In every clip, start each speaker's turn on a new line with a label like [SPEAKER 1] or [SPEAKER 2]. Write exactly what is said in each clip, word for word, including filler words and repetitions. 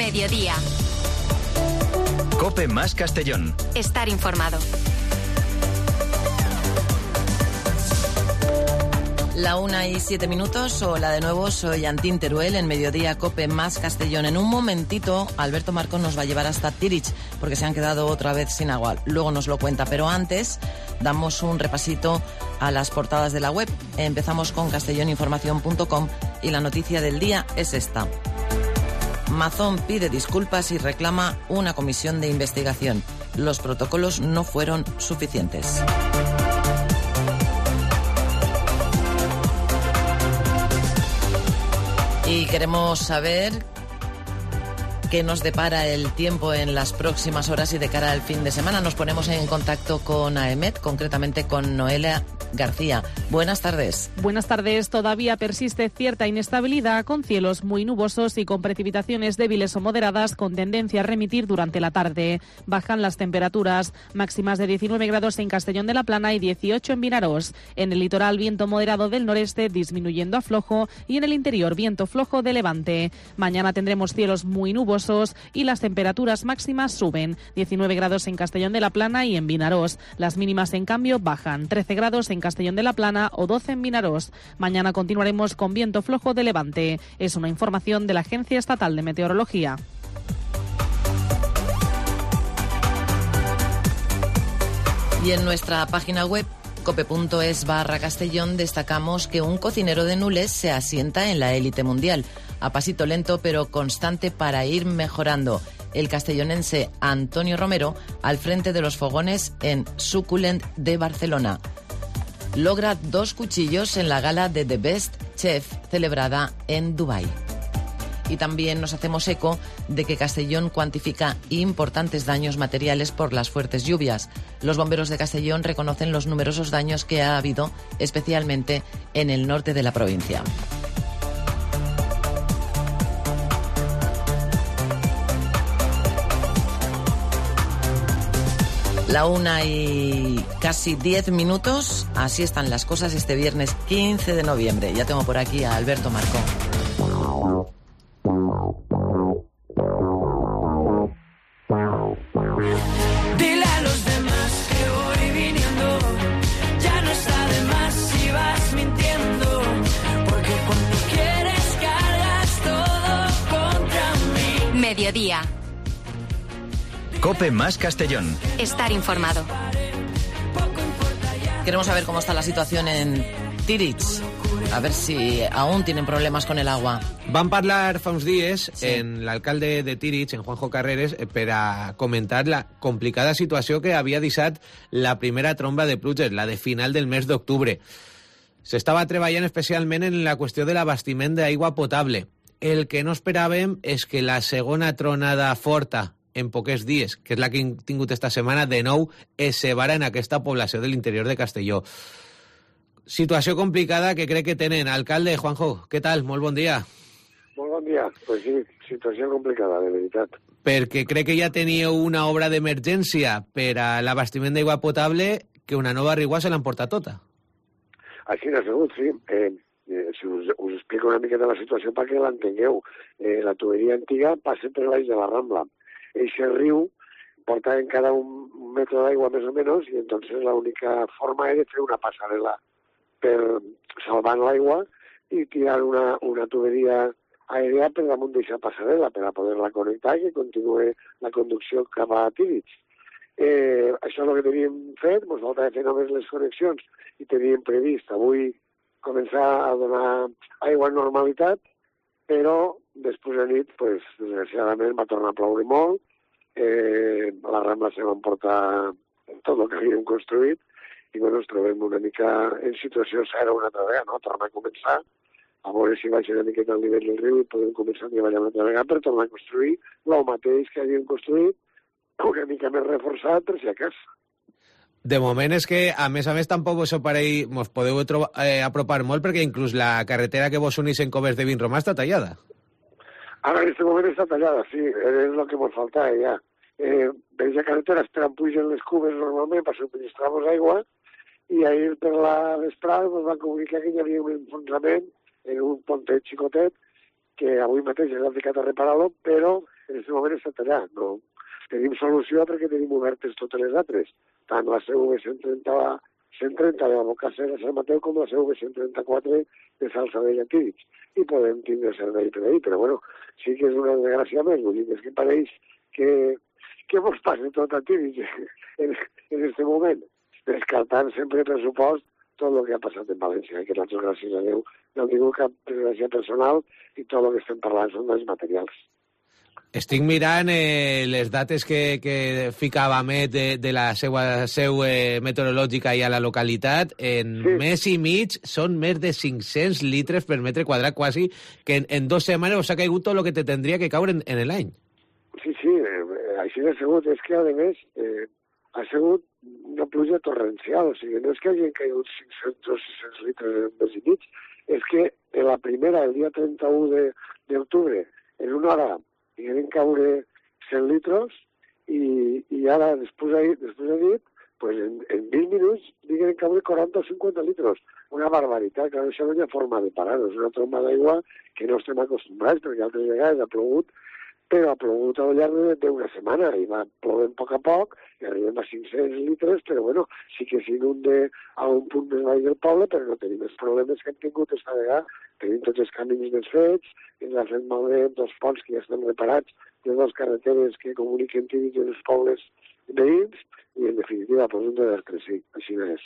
[SPEAKER 1] Mediodía.
[SPEAKER 2] COPE más Castellón.
[SPEAKER 1] Estar informado.
[SPEAKER 3] La una y siete minutos, hola de nuevo, soy Antín Teruel en Mediodía COPE más Castellón. En un momentito, Alberto Marcón nos va a llevar hasta Tirich, porque se han quedado otra vez sin agua. Luego nos lo cuenta, pero antes damos un repasito a las portadas de la web. Empezamos con castelloninformación punto com y la noticia del día es esta. Mazón pide disculpas y reclama una comisión de investigación. Los protocolos no fueron suficientes. Y queremos saber qué nos depara el tiempo en las próximas horas y de cara al fin de semana. Nos ponemos en contacto con AEMET, concretamente con Noelia García. Buenas tardes.
[SPEAKER 4] Buenas tardes. Todavía persiste cierta inestabilidad con cielos muy nubosos y con precipitaciones débiles o moderadas con tendencia a remitir durante la tarde. Bajan las temperaturas, máximas de diecinueve grados en Castellón de la Plana y dieciocho en Vinaròs. En el litoral, viento moderado del noreste disminuyendo a flojo y en el interior viento flojo de levante. Mañana tendremos cielos muy nubosos y las temperaturas máximas suben. diecinueve grados en Castellón de la Plana y en Vinaròs. Las mínimas, en cambio, bajan. trece grados en Castellón de la Plana o doce en Vinaròs. Mañana continuaremos con viento flojo de levante. Es una información de la Agencia Estatal de Meteorología.
[SPEAKER 3] Y en nuestra página web cope.es barra Castellón destacamos que un cocinero de Nules se asienta en la élite mundial, a pasito lento pero constante para ir mejorando. El castellonense Antonio Romero al frente de los fogones en Succulent de Barcelona. Logra dos cuchillos en la gala de The Best Chef celebrada en Dubái. Y también nos hacemos eco de que Castellón cuantifica importantes daños materiales por las fuertes lluvias. Los bomberos de Castellón reconocen los numerosos daños que ha habido, especialmente en el norte de la provincia. La una y casi diez minutos, así están las cosas este viernes quince de noviembre. Ya tengo por aquí a Alberto Marcón.
[SPEAKER 5] Dile a los demás que voy viniendo, ya no está de más si vas mintiendo, porque cuando quieres cargas todo contra mí.
[SPEAKER 1] Mediodía.
[SPEAKER 2] COPE más Castellón.
[SPEAKER 1] Estar informado.
[SPEAKER 3] Queremos saber cómo está la situación en Tirich. A ver si aún tienen problemas con el agua.
[SPEAKER 6] Van parlar fa uns dies
[SPEAKER 3] sí.
[SPEAKER 6] en l'alcalde de Tirich, en Juanjo Carreres, per a comentar la complicada situació que havia deixat la primera tromba de pluges, la de final del mes d'octubre. S'estava treballant especialment en la qüestió de l'abastiment d'aigua potable. El que no esperàvem és que la segona tronada forta en poques dies, que és la que hem tingut esta setmana, de nou es cebara en aquesta població de l'interior de Castelló. Situació complicada que crec que tenen. Alcalde, Juanjo, què tal? Molt bon dia.
[SPEAKER 7] Molt bon dia. Pues sí, situació complicada, de veritat.
[SPEAKER 6] Perquè crec que ja teníeu una obra d'emergència per a l'abastiment d'aigua potable que una nova rigua se l'emporta tota.
[SPEAKER 7] Així n'ha sigut, sí. Eh, eh, si us, us explico una miqueta la situació perquè l'entengueu. Eh, la tuberia antiga passa per baix de la Rambla. Ese riu porta encara un, un metro d'aigua més o menys i entonces la única forma era fer una passarel·la per salvant l'aigua i tirar una, una tuberia aèria per damunt d'aquesta passarel·la per a poder-la connectar i que continuï la conducció cap a Tirich. Eh, això és el que teníem fet, ens faltava fer només les connexions i teníem previst avui començar a donar aigua en normalitat, però després de nit, pues, desgraciadament, va tornar a ploure molt, eh, la Rambla se va emportar tot el que havíem construït i bueno, ens trobem una mica en situació zero una altra vegada, no? Tornar a començar, a veure si baixa una miqueta el nivell del riu i podem començar a treballar una altra vegada per tornar a construir el mateix que havíem construït, una mica més reforçat per si a casa.
[SPEAKER 6] De moment és que, a més a més, tampoc us parell, mos podeu trobar, eh, apropar molt perquè inclús la carretera que vos unís en Coves de Vinromà està tallada.
[SPEAKER 7] Ara, en aquest moment està tallada, sí, és el que ens faltava ja. Eh, per aquesta carretera esperant pugen les cubes normalment per subministrar-nos aigua i ahir per la vesprada ens van comunicar que hi havia un enfonsament en un pontet xicotet que avui mateix ens han ficat a reparar-lo, però en aquest moment està tallat. No? Tenim solució perquè tenim obertes totes les altres, tant la C V cent trenta, cent trenta de la Bocassa de Sant Mateu com la C V cent trenta-quatre de Salsadell a Tírig. I podem tindre servei per ahir, però bueno, sí que és una desgràcia més, vull dir, és que pareix que, que mos passa tot a Tírig en, en este moment, descartant sempre per supost tot el que ha passat en València, que nosaltres, gràcies a Déu, no hem tingut cap desgràcia personal i tot el que estem parlant són dels materials.
[SPEAKER 6] Estic mirant eh, les dates que, que ficava Met de, de la seva seu eh, meteorològica i a la localitat. En sí. mes i mig són més de cinc-cents litres per metre quadrat, quasi, que en, en dos setmanes us ha caigut tot el que te tendria que caure en, en l'any.
[SPEAKER 7] Sí, sí, eh, així ha sigut. És que, a més, eh, ha sigut una pluja torrencial. O sigui, no és que hagin caigut cinc-cents o sis-cents litres en mes i mig, és que en la primera, el dia trenta-u d'octubre, en una hora, digueren caure cent litros i, i ara, després de, després de dit, pues en, en vint minuts digueren caure quaranta o cinquanta litros. Una barbaritat, que això no hi ha forma de parar, és una tromba d'aigua que no estem acostumbrats, perquè altres vegades ha plogut, però ha plogut al llarg d'una setmana i va plovent a poc a poc i arribem a cinc-cents litres, però bueno, sí que s'inunde a un punt més baix del poble, però no tenim els problemes que hem tingut esta vegada. Tenim tots els camins desfets, ens ha fet malbé dos ponts que ja estan reparats, de dues carreteres que comuniquen Tírig i els pobles veïns, i en definitiva, pues un desastre, sí, així és.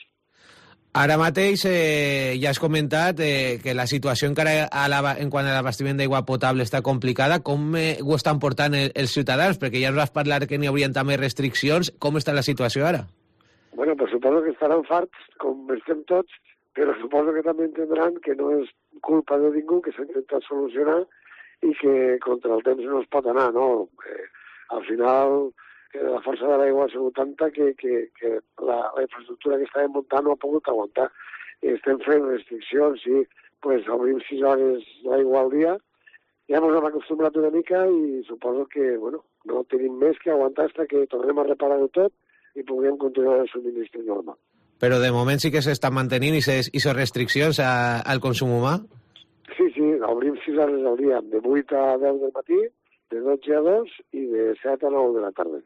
[SPEAKER 6] Ara mateix eh, ja has comentat eh, que la situació encara a la, en quant a l'abastiment d'aigua potable està complicada. Com eh, ho estan portant el, els ciutadans? Perquè ja ens vas parlar que n'hi haurien també restriccions. Com està la situació ara?
[SPEAKER 7] Bueno, pues suposo que estaran farts, com estem tots, però suposo que també entendran que no és culpa de ningú, que s'ha intentat solucionar i que contra el temps no es pot anar, no? Eh, al final, la força de l'aigua ha sigut tanta que, que, que la, la infraestructura que estàvem muntant no ha pogut aguantar. Estem fent restriccions, sí, pues obrim sis hores l'aigua al dia, ja ens hem acostumbrat una mica i suposo que, bueno, no tenim més que aguantar fins que tornem a reparar-ho tot i puguem continuar el subministre normal.
[SPEAKER 6] Però de moment sí que s'estan mantenint i aquestes restriccions a, al consum humà?
[SPEAKER 7] Sí, sí, obrim sis hores al dia, de vuit a deu del matí, de dotze a dos i de set a nou de la tarda.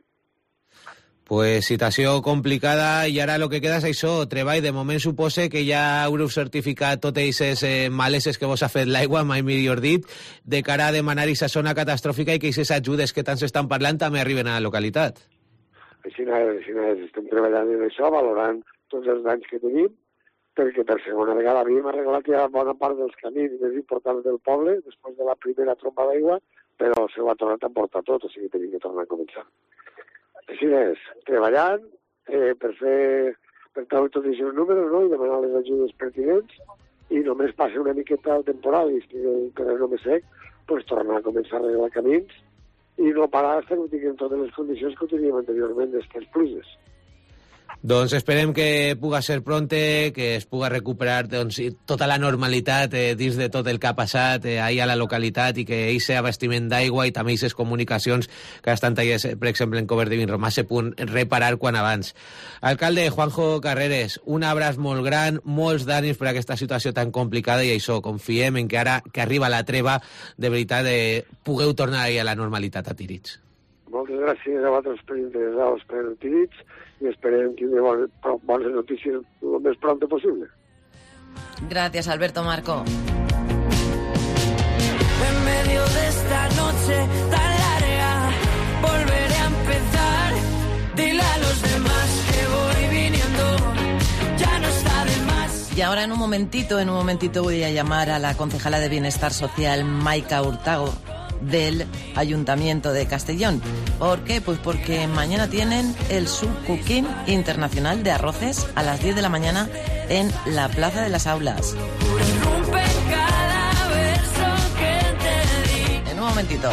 [SPEAKER 6] Pues situació complicada i ara el que queda és això, treball. De moment supose que ja haureu certificat totes aquestes eh, maleses que vos ha fet l'aigua, mai millor dit, de cara a demanar aquesta zona catastròfica i que aquestes ajudes que tant s'estan parlant també arriben a la localitat.
[SPEAKER 7] Així és, així és. Estem treballant en això, valorant tots els danys que tenim, perquè per segona vegada havíem arreglat ja bona part dels camins més importants del poble, després de la primera tromba d'aigua, però s'ho ha tornat a portar tot, o sigui que tenim que tornar a començar. Així és, treballant eh, per fer, per treure tots aquests números, no?, i demanar les ajudes pertinents, i només passa una miqueta el temporal i estigui per no més sec, pues tornar a començar a arreglar camins i no parar fins que tinguem totes les condicions que ho teníem anteriorment d'estes pluges.
[SPEAKER 6] Doncs esperem que puga ser pronte, que es puga recuperar doncs, tota la normalitat eh, dins de tot el que ha passat eh, ahir a la localitat i que aquest abastiment d'aigua i també aquestes comunicacions que estan tallades, per exemple, en Covert de Vinromà, se puguin reparar quan abans. Alcalde Juanjo Carreres, un abraç molt gran, molts d'ànims per aquesta situació tan complicada i això, confiem en que ara que arriba la treva, de veritat, eh, pugueu tornar a la normalitat a Tírig.
[SPEAKER 7] Moltes gràcies a vosaltres per interessar-vos per Tírig i esperem tindre bones, bones notícies el més pront possible.
[SPEAKER 3] Gracias, Alberto Marco.
[SPEAKER 5] En medio de esta noche tan larga volveré a empezar. Dile a los demás que voy viniendo, ya no está de más.
[SPEAKER 3] Y ahora en un momentito, en un momentito voy a llamar a la concejala de Bienestar Social, Maika Hurtago, del Ayuntamiento de Castellón. ¿Por qué? Pues porque mañana tienen el Subcooking Internacional de Arroces a las diez de la mañana en la Plaza de las Aulas. En un momentito.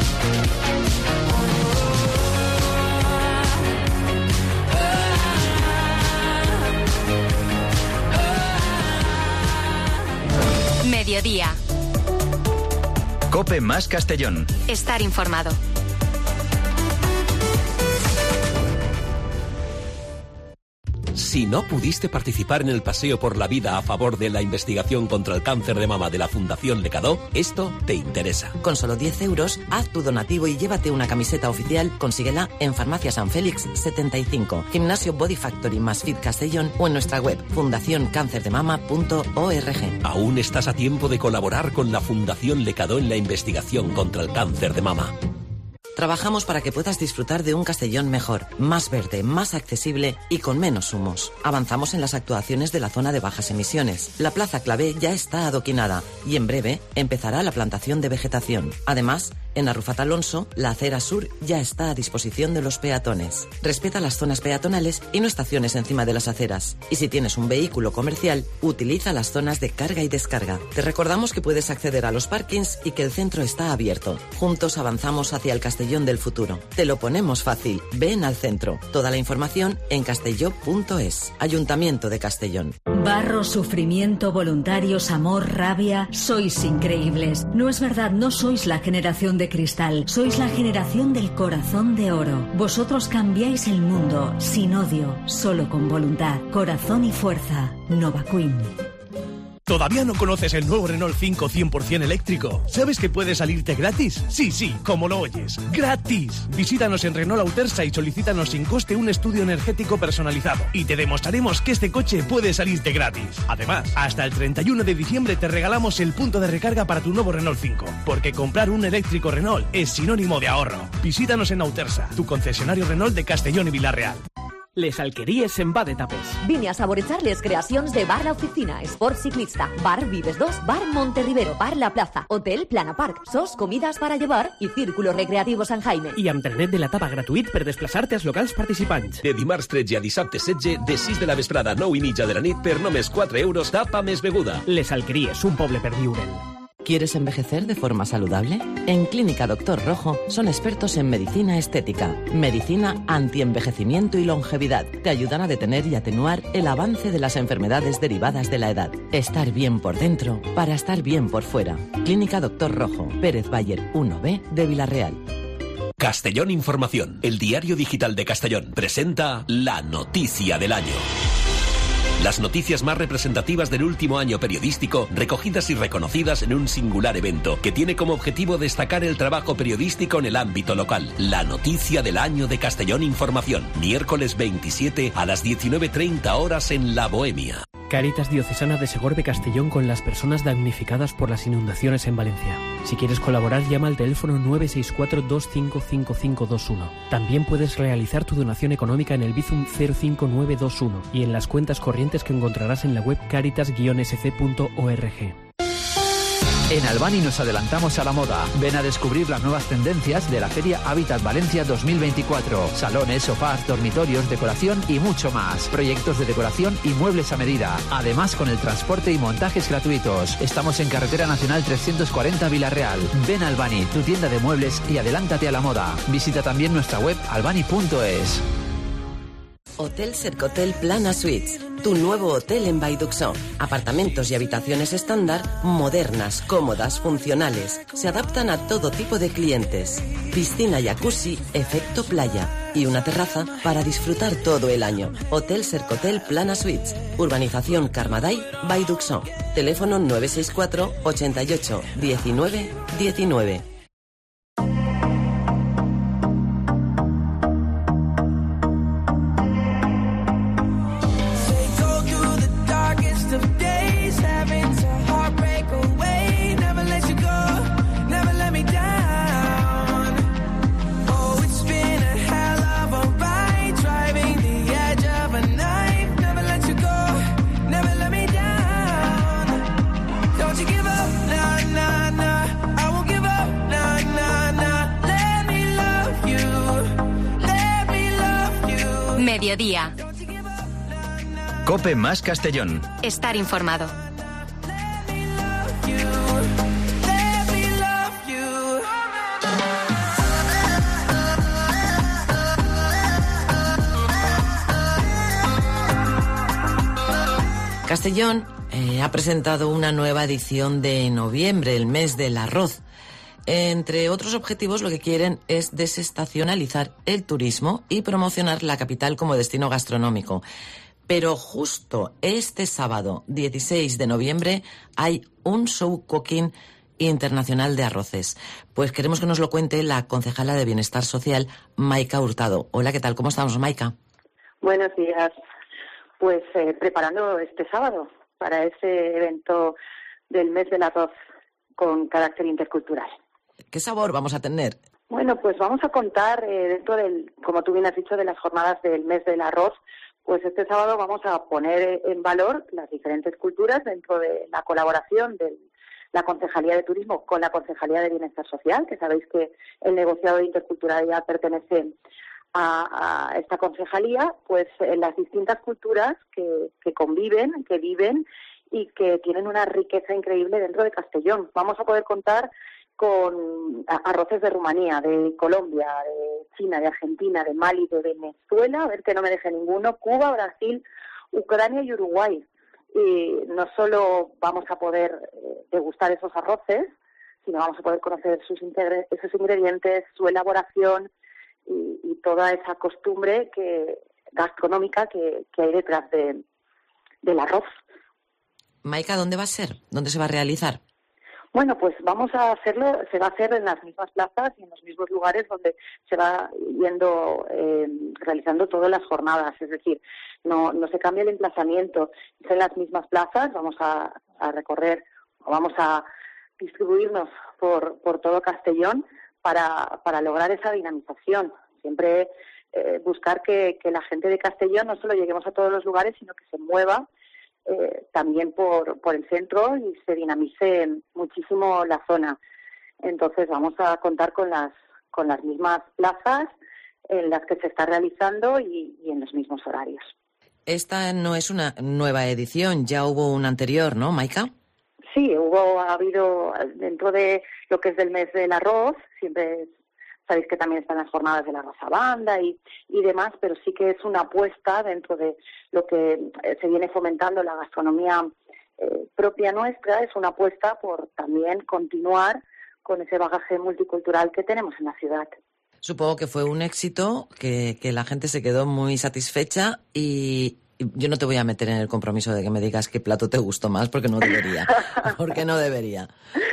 [SPEAKER 1] Mediodía.
[SPEAKER 2] COPE más Castellón.
[SPEAKER 1] Estar informado.
[SPEAKER 2] Si no pudiste participar en el paseo por la vida a favor de la investigación contra el cáncer de mama de la Fundación Lecadó, esto te interesa.
[SPEAKER 3] Con solo diez euros, haz tu donativo y llévate una camiseta oficial. Consíguela en Farmacia San Félix setenta y cinco, Gimnasio Body Factory más Fit Castellón o en nuestra web fundación cáncer de mama punto org.
[SPEAKER 2] Aún estás a tiempo de colaborar con la Fundación Lecadó en la investigación contra el cáncer de mama.
[SPEAKER 3] Trabajamos para que puedas disfrutar de un Castellón mejor, más verde, más accesible y con menos humos. Avanzamos en las actuaciones de la zona de bajas emisiones. La Plaza Clavé ya está adoquinada y en breve empezará la plantación de vegetación. Además, en Arrufat Alonso, la acera sur ya está a disposición de los peatones. Respeta las zonas peatonales y no estaciones encima de las aceras. Y si tienes un vehículo comercial, utiliza las zonas de carga y descarga. Te recordamos que puedes acceder a los parkings y que el centro está abierto. Juntos avanzamos hacia el Castellón del futuro. Te lo ponemos fácil. Ven al centro. Toda la información en castelló punto es. Ayuntamiento de Castellón.
[SPEAKER 8] Barro, sufrimiento, voluntarios, amor, rabia. Sois increíbles. No es verdad, no sois la generación de cristal. Sois la generación del corazón de oro. Vosotros cambiáis el mundo sin odio, solo con voluntad, corazón y fuerza. Nova Queen.
[SPEAKER 9] ¿Todavía no conoces el nuevo Renault cinco cien por ciento eléctrico? ¿Sabes que puede salirte gratis? Sí, sí, como lo oyes. ¡Gratis! Visítanos en Renault Autersa y solicítanos sin coste un estudio energético personalizado. Y te demostraremos que este coche puede salirte gratis. Además, hasta el treinta y uno de diciembre te regalamos el punto de recarga para tu nuevo Renault cinco. Porque comprar un eléctrico Renault es sinónimo de ahorro. Visítanos en Autersa, tu concesionario Renault de Castellón y Vila-real.
[SPEAKER 10] Les Alqueries en Va de Tapes.
[SPEAKER 11] Vine a saborejar les creacions de Bar La Oficina, Sport Ciclista, Bar Vives dos, Bar Monterribero, Bar La Plaza, Hotel Plana Park, Sos Comidas para llevar i Círculo Recreativo San Jaime.
[SPEAKER 10] I amb trenet de la tapa gratuït per desplaçar-te als locals participants.
[SPEAKER 2] De dimarts tretze a dissabte setze, de sis de la vesprada a nou i mitja de la nit, per només quatre euros, tapa més beguda.
[SPEAKER 10] Les Alqueries, un poble per viure'l.
[SPEAKER 3] ¿Quieres envejecer de forma saludable? En Clínica Doctor Rojo son expertos en medicina estética, medicina antienvejecimiento y longevidad. Te ayudan a detener y atenuar el avance de las enfermedades derivadas de la edad. Estar bien por dentro para estar bien por fuera. Clínica Doctor Rojo, Pérez Bayer uno B de Vila-real.
[SPEAKER 2] Castellón Información, el diario digital de Castellón, presenta la noticia del año. Las noticias más representativas del último año periodístico, recogidas y reconocidas en un singular evento, que tiene como objetivo destacar el trabajo periodístico en el ámbito local. La noticia del año de Castellón Información, miércoles veintisiete a las diecinueve treinta horas en La Bohemia.
[SPEAKER 10] Cáritas Diocesana de Segorbe Castellón con las personas damnificadas por las inundaciones en Valencia. Si quieres colaborar, llama al teléfono nueve seis cuatro dos cinco cinco cinco dos uno. También puedes realizar tu donación económica en el Bizum cero cinco nueve dos uno y en las cuentas corrientes que encontrarás en la web caritas guion s c punto org.
[SPEAKER 12] En Albani nos adelantamos a la moda. Ven a descubrir las nuevas tendencias de la Feria Habitat Valencia dos mil veinticuatro. Salones, sofás, dormitorios, decoración y mucho más. Proyectos de decoración y muebles a medida. Además, con el transporte y montajes gratuitos. Estamos en Carretera Nacional trescientos cuarenta Vila-real. Ven a Albani, tu tienda de muebles, y adelántate a la moda. Visita también nuestra web albani punto es.
[SPEAKER 3] Hotel Cercotel Plana Suites, tu nuevo hotel en Baiduxó. Apartamentos y habitaciones estándar, modernas, cómodas, funcionales. Se adaptan a todo tipo de clientes. Piscina jacuzzi, efecto playa. Y una terraza para disfrutar todo el año. Hotel Cercotel Plana Suites, Urbanización Carmaday, Baiduxó. Teléfono nueve seis cuatro ochenta y ocho diecinueve diecinueve.
[SPEAKER 1] Mediodía.
[SPEAKER 13] COPE más Castellón.
[SPEAKER 1] Estar informado.
[SPEAKER 3] Castellón eh, ha presentado una nueva edición de noviembre, el mes del arroz. Entre otros objetivos, lo que quieren es desestacionalizar el turismo y promocionar la capital como destino gastronómico. Pero justo este sábado, dieciséis de noviembre, hay un show cooking internacional de arroces. Pues queremos que nos lo cuente la concejala de Bienestar Social, Maika Hurtado. Hola, ¿qué tal? ¿Cómo estamos, Maika?
[SPEAKER 14] Buenos días. Pues eh, preparando este sábado para ese evento del mes del arroz con carácter intercultural.
[SPEAKER 3] ¿Qué sabor vamos a tener?
[SPEAKER 14] Bueno, pues vamos a contar eh, dentro del, como tú bien has dicho, de las jornadas del mes del arroz. Pues este sábado vamos a poner en valor las diferentes culturas dentro de la colaboración de la Concejalía de Turismo con la Concejalía de Bienestar Social, que sabéis que el negociado de interculturalidad pertenece a, a esta concejalía, pues en las distintas culturas que, que conviven, que viven y que tienen una riqueza increíble dentro de Castellón. Vamos a poder contar con arroces de Rumanía, de Colombia, de China, de Argentina, de Mali, de Venezuela, a ver que no me deje ninguno, Cuba, Brasil, Ucrania y Uruguay. Y no solo vamos a poder eh, degustar esos arroces, sino vamos a poder conocer sus, integre- esos ingredientes, su elaboración y, y toda esa costumbre que gastronómica que, que hay detrás de, del arroz.
[SPEAKER 3] Maika, ¿dónde va a ser? ¿Dónde se va a realizar?
[SPEAKER 14] Bueno, pues vamos a hacerlo, se va a hacer en las mismas plazas y en los mismos lugares donde se va yendo, eh, realizando todas las jornadas. Es decir, no, no se cambia el emplazamiento, es en las mismas plazas, vamos a, a recorrer, o vamos a distribuirnos por, por todo Castellón para, para lograr esa dinamización. Siempre eh, buscar que, que la gente de Castellón no solo lleguemos a todos los lugares, sino que se mueva Eh, también por, por el centro y se dinamice muchísimo la zona. Entonces vamos a contar con las con las mismas plazas en las que se está realizando y, y en los mismos horarios.
[SPEAKER 3] Esta no es una nueva edición, ya hubo una anterior, ¿no, Maika?
[SPEAKER 14] Sí, hubo, ha habido dentro de lo que es del mes del arroz, siempre sabéis que también están las jornadas de la raza banda y, y demás, pero sí que es una apuesta dentro de lo que se viene fomentando la gastronomía eh, propia nuestra, es una apuesta por también continuar con ese bagaje multicultural que tenemos en la ciudad.
[SPEAKER 3] Supongo que fue un éxito, que, que la gente se quedó muy satisfecha y yo no te voy a meter en el compromiso de que me digas qué plato te gustó más, porque no debería, porque no debería.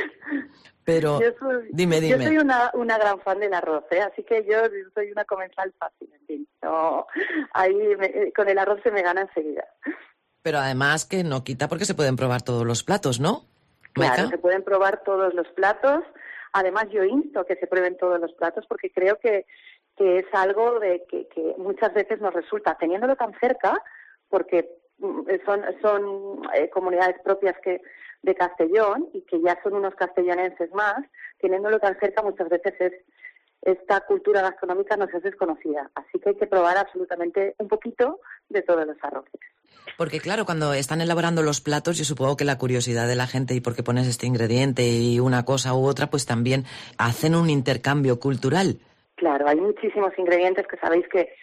[SPEAKER 3] Pero,
[SPEAKER 14] yo soy,
[SPEAKER 3] dime, dime.
[SPEAKER 14] Yo soy una, una gran fan del arroz, ¿eh? Así que yo soy una comensal fácil, en fin. No, ahí me, con el arroz se me gana enseguida.
[SPEAKER 3] Pero además que no quita porque se pueden probar todos los platos, ¿no?
[SPEAKER 14] Claro,
[SPEAKER 3] ¿Maika?
[SPEAKER 14] se pueden probar todos los platos. Además, yo insto que se prueben todos los platos porque creo que, que es algo de que, que muchas veces nos resulta, teniéndolo tan cerca, porque son, son eh, comunidades propias que de Castellón y que ya son unos castellonenses más, teniéndolo tan cerca muchas veces es esta cultura gastronómica nos es desconocida. Así que hay que probar absolutamente un poquito de todos los arroces.
[SPEAKER 3] Porque claro, cuando están elaborando los platos, yo supongo que la curiosidad de la gente y por qué pones este ingrediente y una cosa u otra, pues también hacen un intercambio cultural.
[SPEAKER 14] Claro, hay muchísimos ingredientes que sabéis que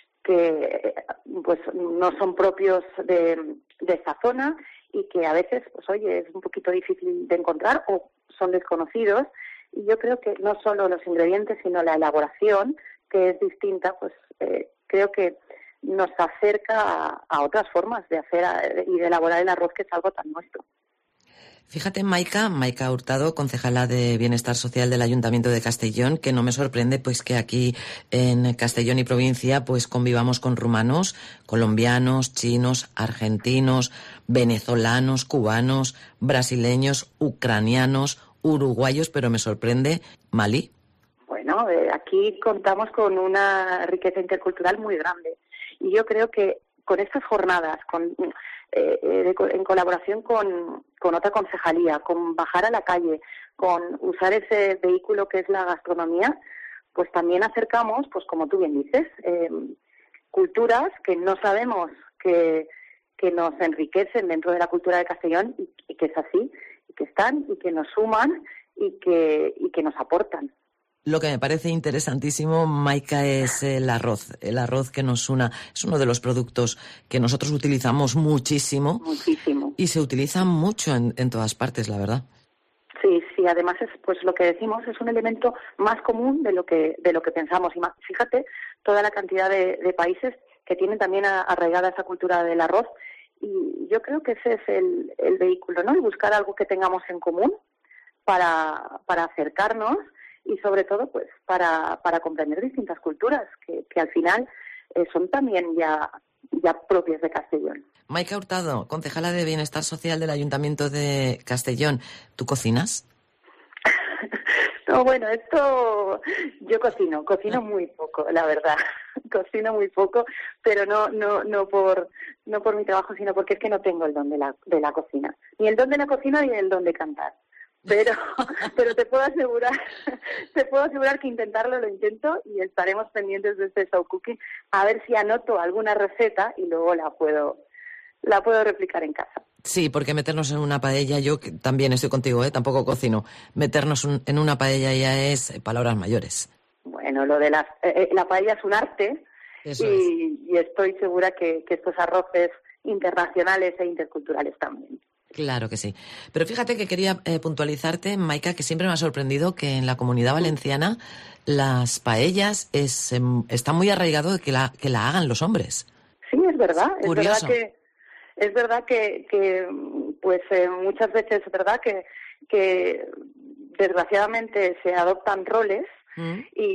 [SPEAKER 14] que pues no son propios de, de esta zona y que a veces, pues oye, es un poquito difícil de encontrar o son desconocidos. Y yo creo que no solo los ingredientes, sino la elaboración, que es distinta, pues eh, creo que nos acerca a, a otras formas de hacer a, y de elaborar el arroz, que es algo tan nuestro.
[SPEAKER 3] Fíjate, Maika, Maika Hurtado, concejala de Bienestar Social del Ayuntamiento de Castellón, que no me sorprende pues que aquí en Castellón y provincia pues convivamos con rumanos, colombianos, chinos, argentinos, venezolanos, cubanos, brasileños, ucranianos, uruguayos, pero me sorprende Malí.
[SPEAKER 14] Bueno, eh, aquí contamos con una riqueza intercultural muy grande y yo creo que con estas jornadas, con eh, de, en colaboración con, con otra concejalía, con bajar a la calle, con usar ese vehículo que es la gastronomía, pues también acercamos, pues como tú bien dices, eh, culturas que no sabemos que, que nos enriquecen dentro de la cultura de Castellón y, y que es así, y que están y que nos suman y que, y que nos aportan.
[SPEAKER 3] Lo que me parece interesantísimo, Maika, es el arroz. El arroz que nos una es uno de los productos que nosotros utilizamos muchísimo.
[SPEAKER 14] Muchísimo.
[SPEAKER 3] Y se utiliza mucho en, en todas partes, la verdad.
[SPEAKER 14] Sí, sí. Además es, pues lo que decimos, es un elemento más común de lo que de lo que pensamos. Y más, fíjate toda la cantidad de, de países que tienen también arraigada esa cultura del arroz. Y yo creo que ese es el, el vehículo, ¿no? Y buscar algo que tengamos en común para, para acercarnos y sobre todo pues para, para comprender distintas culturas que, que al final eh, son también ya, ya propias de Castellón.
[SPEAKER 3] Maika Hurtado, concejala de Bienestar Social del Ayuntamiento de Castellón, ¿tú cocinas?
[SPEAKER 14] No, bueno, esto yo cocino, cocino muy poco, la verdad, cocino muy poco, pero no no no por no por mi trabajo, sino porque es que no tengo el don de la de la cocina, ni el don de la cocina ni el don de cantar. Pero pero te puedo asegurar, te puedo asegurar que intentarlo lo intento y estaremos pendientes de este show cooking a ver si anoto alguna receta y luego la puedo la puedo replicar en casa.
[SPEAKER 3] Sí, porque meternos en una paella, yo que también estoy contigo, ¿eh? Tampoco cocino. Meternos un, en una paella ya es eh, palabras mayores.
[SPEAKER 14] Bueno, lo de las, eh, la paella es un arte.
[SPEAKER 3] Eso
[SPEAKER 14] y,
[SPEAKER 3] es.
[SPEAKER 14] y estoy segura que, que estos arroces internacionales e interculturales también.
[SPEAKER 3] Claro que sí. Pero fíjate que quería eh, puntualizarte, Maika, que siempre me ha sorprendido que en la Comunidad Valenciana las paellas es, eh, está muy arraigado de que la, que la hagan los hombres.
[SPEAKER 14] Sí, es verdad. Es
[SPEAKER 3] Curioso.
[SPEAKER 14] verdad que Es verdad que, que pues eh, muchas veces es verdad que, que desgraciadamente se adoptan roles mm. y,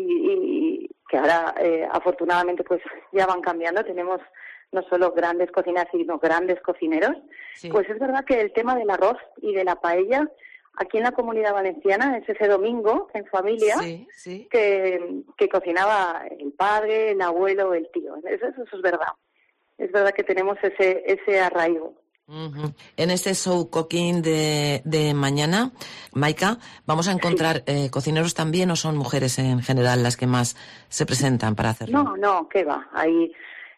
[SPEAKER 14] y que ahora eh, afortunadamente pues ya van cambiando. Tenemos no solo grandes cocinas sino grandes cocineros. Sí. Pues es verdad que el tema del arroz y de la paella aquí en la Comunidad Valenciana es ese domingo en familia
[SPEAKER 3] sí, sí.
[SPEAKER 14] Que, que cocinaba el padre, el abuelo, el tío. Eso, eso es verdad. Es verdad que tenemos ese ese arraigo.
[SPEAKER 3] Uh-huh. En este show cooking de, de mañana, Maika, ¿vamos a encontrar sí. eh, cocineros también o son mujeres en general las que más se presentan para hacerlo?
[SPEAKER 14] No, no, ¿qué va? Hay,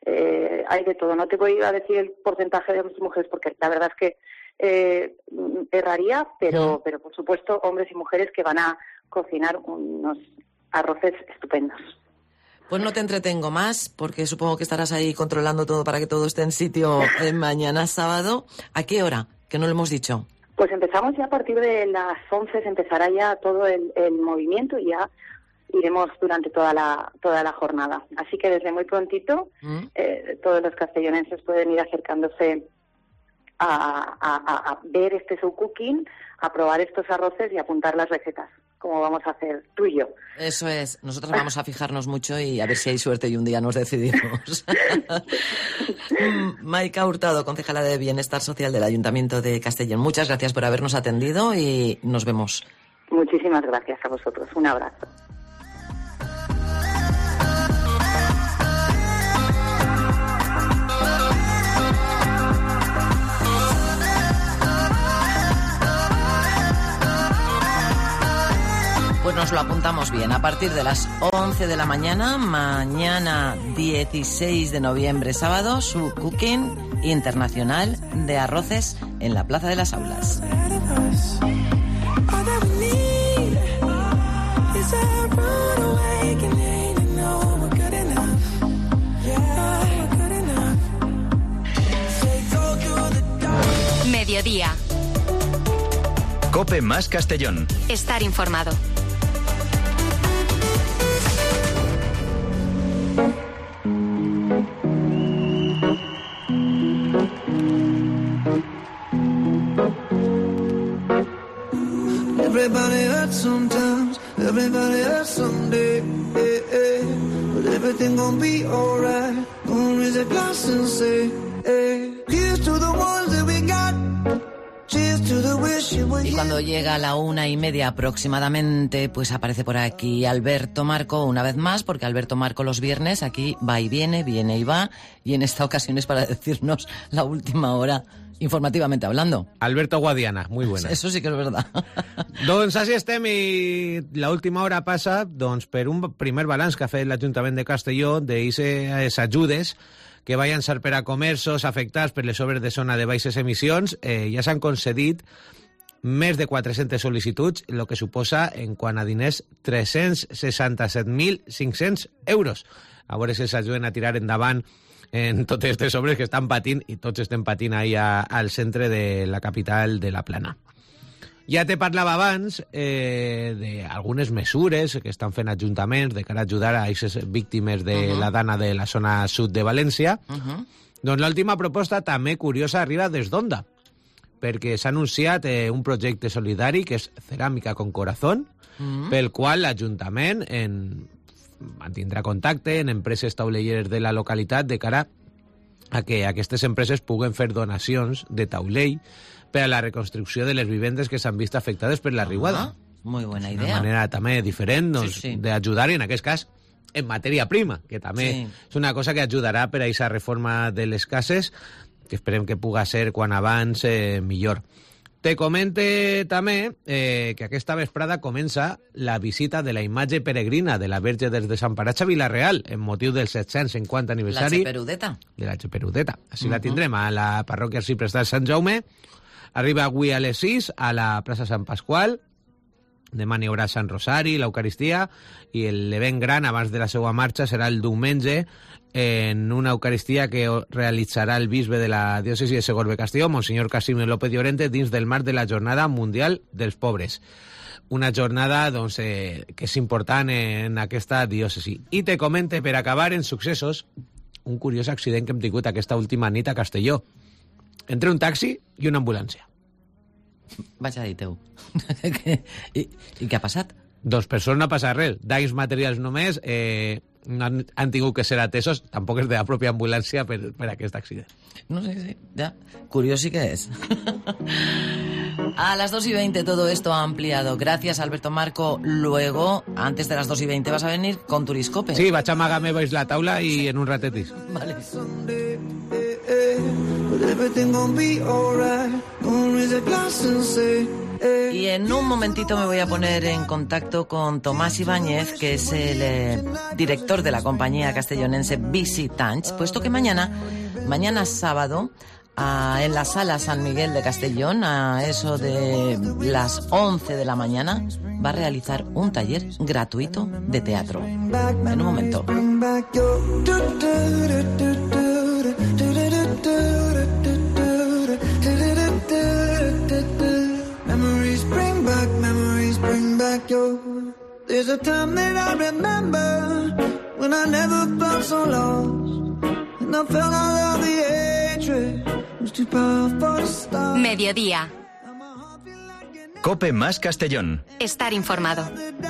[SPEAKER 14] eh, hay de todo. No te voy a decir el porcentaje de hombres y mujeres porque la verdad es que eh, erraría, pero, uh-huh. pero por supuesto hombres y mujeres que van a cocinar unos arroces estupendos.
[SPEAKER 3] Pues no te entretengo más, porque supongo que estarás ahí controlando todo para que todo esté en sitio eh, mañana sábado. ¿A qué hora? Que no lo hemos dicho.
[SPEAKER 14] Pues empezamos ya a partir de las once, se empezará ya todo el, el movimiento y ya iremos durante toda la toda la jornada. Así que desde muy prontito ¿Mm? eh, todos los castellonenses pueden ir acercándose a, a, a ver este show cooking, a probar estos arroces y a apuntar las recetas, como vamos a hacer tú y yo.
[SPEAKER 3] Eso es, nosotros vamos a fijarnos mucho y a ver si hay suerte y un día nos decidimos. Maika Hurtado, concejala de Bienestar Social del Ayuntamiento de Castellón, muchas gracias por habernos atendido y nos vemos.
[SPEAKER 14] Muchísimas gracias a vosotros, un abrazo.
[SPEAKER 3] Pues nos lo apuntamos bien. A partir de las once de la mañana, mañana dieciséis de noviembre, sábado, su cooking internacional de arroces en la Plaza de las Aulas.
[SPEAKER 1] Mediodía.
[SPEAKER 13] COPE más Castellón.
[SPEAKER 1] Estar informado.
[SPEAKER 5] Everybody hurts sometimes, everybody hurts someday, eh, eh. But everything gon' be alright. Gonna raise a glass and say, eh. Here's to the ones that we got. Cheers to the wish you were here.
[SPEAKER 3] Y cuando llega a la una y media aproximadamente, pues aparece por aquí Alberto Marco una vez más, porque Alberto Marco los viernes aquí va y viene, viene y va, y en esta ocasión es para decirnos la última hora, informativamente hablando.
[SPEAKER 6] Alberto Guadiana, muy buena.
[SPEAKER 3] Eso sí que es verdad.
[SPEAKER 6] Doncs així estem i la última hora passa doncs, per un primer balanç que ha fet l'Ajuntament de Castelló d'aquestes ajudes que vayan ser per a comerços afectats per les obres de zona de baixes emissions. Eh, ja s'han concedit més de quatre-centes sol·licituds, el que suposa, en quant a diners, tres-cents seixanta-set mil cinc-cents euros. A veure si s'ajuden a tirar endavant en totes aquestes obres que estan patint, i tots estem patint ahí a, al centre de la capital de la Plana. Ja te parlava abans eh, d'algunes mesures que estan fent ajuntaments de cara a ajudar a aquestes víctimes de uh-huh. la dana de la zona sud de València. Uh-huh. Doncs l'última proposta, també curiosa, arriba des d'Onda, perquè s'ha anunciat eh, un projecte solidari que és Ceràmica con Corazón, uh-huh. pel qual l'Ajuntament en, mantindrà contacte en empreses taulelleres de la localitat de cara a que aquestes empreses puguen fer donacions de taulell per a la reconstrucció de les vivendes que s'han vist afectades per la riuada.
[SPEAKER 3] Ah, muy buena idea.
[SPEAKER 6] Una manera també diferent doncs, sí, sí. d'ajudar, i en aquest cas en matèria prima, que també sí. és una cosa que ajudarà per a aquesta reforma de les cases, que esperem que puga ser quan abans eh, millor. Te comente també eh, que aquesta vesprada comença la visita de la imatge peregrina de la Verge dels Desemparats a Vila-real, en motiu del set-cents cinquanta aniversari...
[SPEAKER 3] La Xeperudeta. De
[SPEAKER 6] la Xeperudeta. Així uh-huh. la tindrem a la parròquia arxiprestal Sant Jaume. Arriba avui a les sis a la plaça Sant Pasqual. Demà n'hi haurà Sant Rosari, l'Eucaristia, i l'event gran abans de la seva marxa serà el diumenge en una Eucaristia que realitzarà el bisbe de la diòcesi de Segorbe-Castelló, Monsenyor Casimir López Llorente, dins del marc de la Jornada Mundial dels Pobres. Una jornada doncs, eh, que és important en aquesta diòcesi. I te comente, per acabar en successos, un curiós accident que hem tingut aquesta última nit a Castelló. Entre un taxi i una ambulància.
[SPEAKER 3] Vaig a dir teu. I, I què ha passat?
[SPEAKER 6] Doncs per sort no ha passat res. Danys materials només, eh, no han, han tingut que ser atesos, tampoc és de la pròpia ambulància per, per aquest accident.
[SPEAKER 3] No sé, sí, ya. Curiós sí que es. A las dos y veinte todo esto ha ampliado. Gracias, Alberto Marco. Luego, antes de las dos y veinte, vas a venir con Turiscope.
[SPEAKER 6] Sí, vaig a amagar-me baix la taula i sí. en un ratetis.
[SPEAKER 3] Vale. Y en un momentito me voy a poner en contacto con Tomás Ibáñez, que es el eh, director de la compañía castellonense Visitanch, puesto que mañana, mañana sábado, a, en la sala San Miguel de Castellón, a eso de las once de la mañana, va a realizar un taller gratuito de teatro. En un momento.
[SPEAKER 5] Memories bring back, memories bring back your. There's a time that I remember when I never felt so lost, and I felt all of the hatred was too powerful to stop.
[SPEAKER 1] Mediodía.
[SPEAKER 13] Cope más Castellón.
[SPEAKER 1] Estar informado.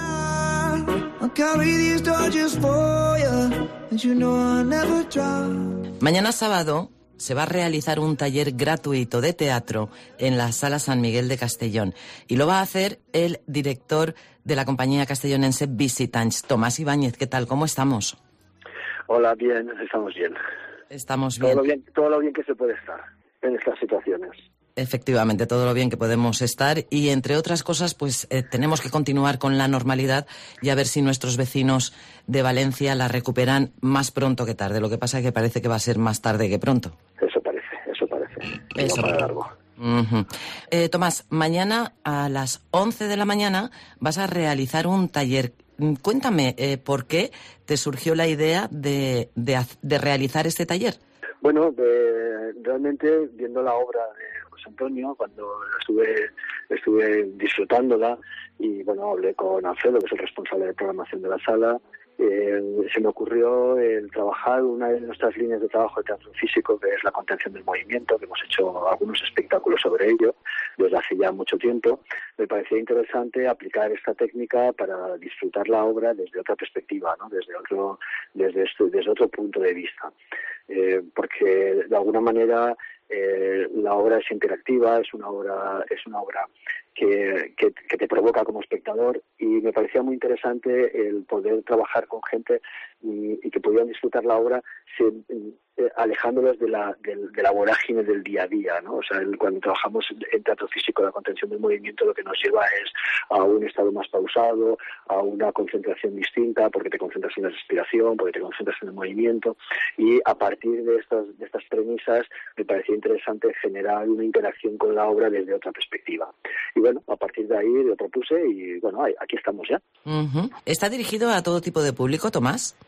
[SPEAKER 5] I'll carry these torches for you, and you know I'll never drop.
[SPEAKER 3] Mañana sábado se va a realizar un taller gratuito de teatro en la Sala San Miguel de Castellón. Y lo va a hacer el director de la compañía castellonense Visitanch, Tomás Ibáñez. ¿Qué tal? ¿Cómo estamos?
[SPEAKER 7] Hola, bien, estamos bien.
[SPEAKER 3] Estamos bien.
[SPEAKER 7] Todo lo bien, todo lo bien que se puede estar en estas situaciones.
[SPEAKER 3] Efectivamente, todo lo bien que podemos estar y, entre otras cosas, pues eh, tenemos que continuar con la normalidad y a ver si nuestros vecinos de Valencia la recuperan más pronto que tarde. Lo que pasa es que parece que va a ser más tarde que pronto.
[SPEAKER 7] Eso parece, eso parece.
[SPEAKER 3] Eso
[SPEAKER 7] no para largo.
[SPEAKER 3] Uh-huh. eh, Tomás, mañana a las once de la mañana vas a realizar un taller. Cuéntame, eh, ¿por qué te surgió la idea de, de, de realizar este taller?
[SPEAKER 7] Bueno, de, realmente viendo la obra de José Antonio, cuando estuve estuve disfrutándola y bueno, hablé con Alfredo, que es el responsable de programación de la sala, eh, se me ocurrió el trabajar una de nuestras líneas de trabajo de teatro físico, que es la contención del movimiento, que hemos hecho algunos espectáculos sobre ello desde hace ya mucho tiempo. Me parecía interesante aplicar esta técnica para disfrutar la obra desde otra perspectiva, ¿no? desde otro desde este, desde otro punto de vista. Eh, porque de alguna manera eh, la obra es interactiva, es una obra es una obra que, que, que te provoca como espectador, y me parecía muy interesante el poder trabajar con gente y, y que pudieran disfrutar la obra sin, eh, alejándolos de la, de, de la vorágine del día a día, ¿no? O sea, el, cuando trabajamos en teatro físico, la contención del movimiento lo que nos lleva es a un estado más pausado, a una concentración distinta, porque te concentras en la respiración, porque te concentras en el movimiento, y a partir de estas, de estas premisas me parecía interesante generar una interacción con la obra desde otra perspectiva. Y bueno, a partir de ahí lo propuse y bueno, aquí estamos ya.
[SPEAKER 3] Uh-huh. ¿Está dirigido a todo tipo de público, Tomás?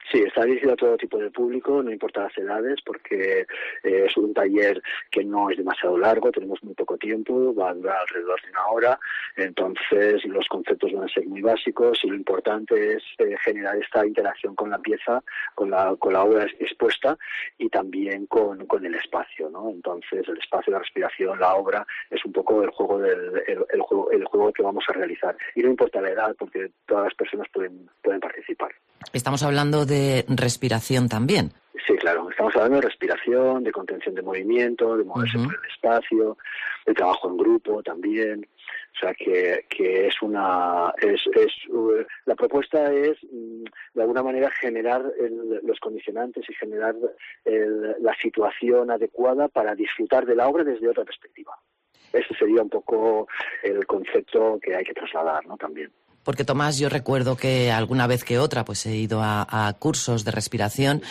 [SPEAKER 15] Sí, está dirigido a todo tipo de público, no importa las edades, porque eh, es un taller que no es demasiado largo, tenemos muy poco tiempo, va a durar alrededor de una hora, entonces los conceptos van a ser muy básicos y lo importante es eh, generar esta interacción con la pieza, con la, con la obra expuesta y también con, con el espacio, ¿no? Entonces el espacio, la respiración, la obra es un poco el juego del el, el juego, el juego que vamos a realizar. Y no importa la edad, porque todas las personas pueden, pueden participar.
[SPEAKER 3] Estamos hablando de respiración también.
[SPEAKER 15] Sí, claro. Estamos hablando de respiración, de contención de movimiento, de moverse uh-huh. por el espacio, de trabajo en grupo también. O sea que, que es una es, es uh, la propuesta es de alguna manera generar el, los condicionantes y generar el, la situación adecuada para disfrutar de la obra desde otra perspectiva. Ese sería un poco el concepto que hay que trasladar, ¿no? También.
[SPEAKER 3] Porque, Tomás, yo recuerdo que alguna vez que otra pues he ido a, a cursos de respiración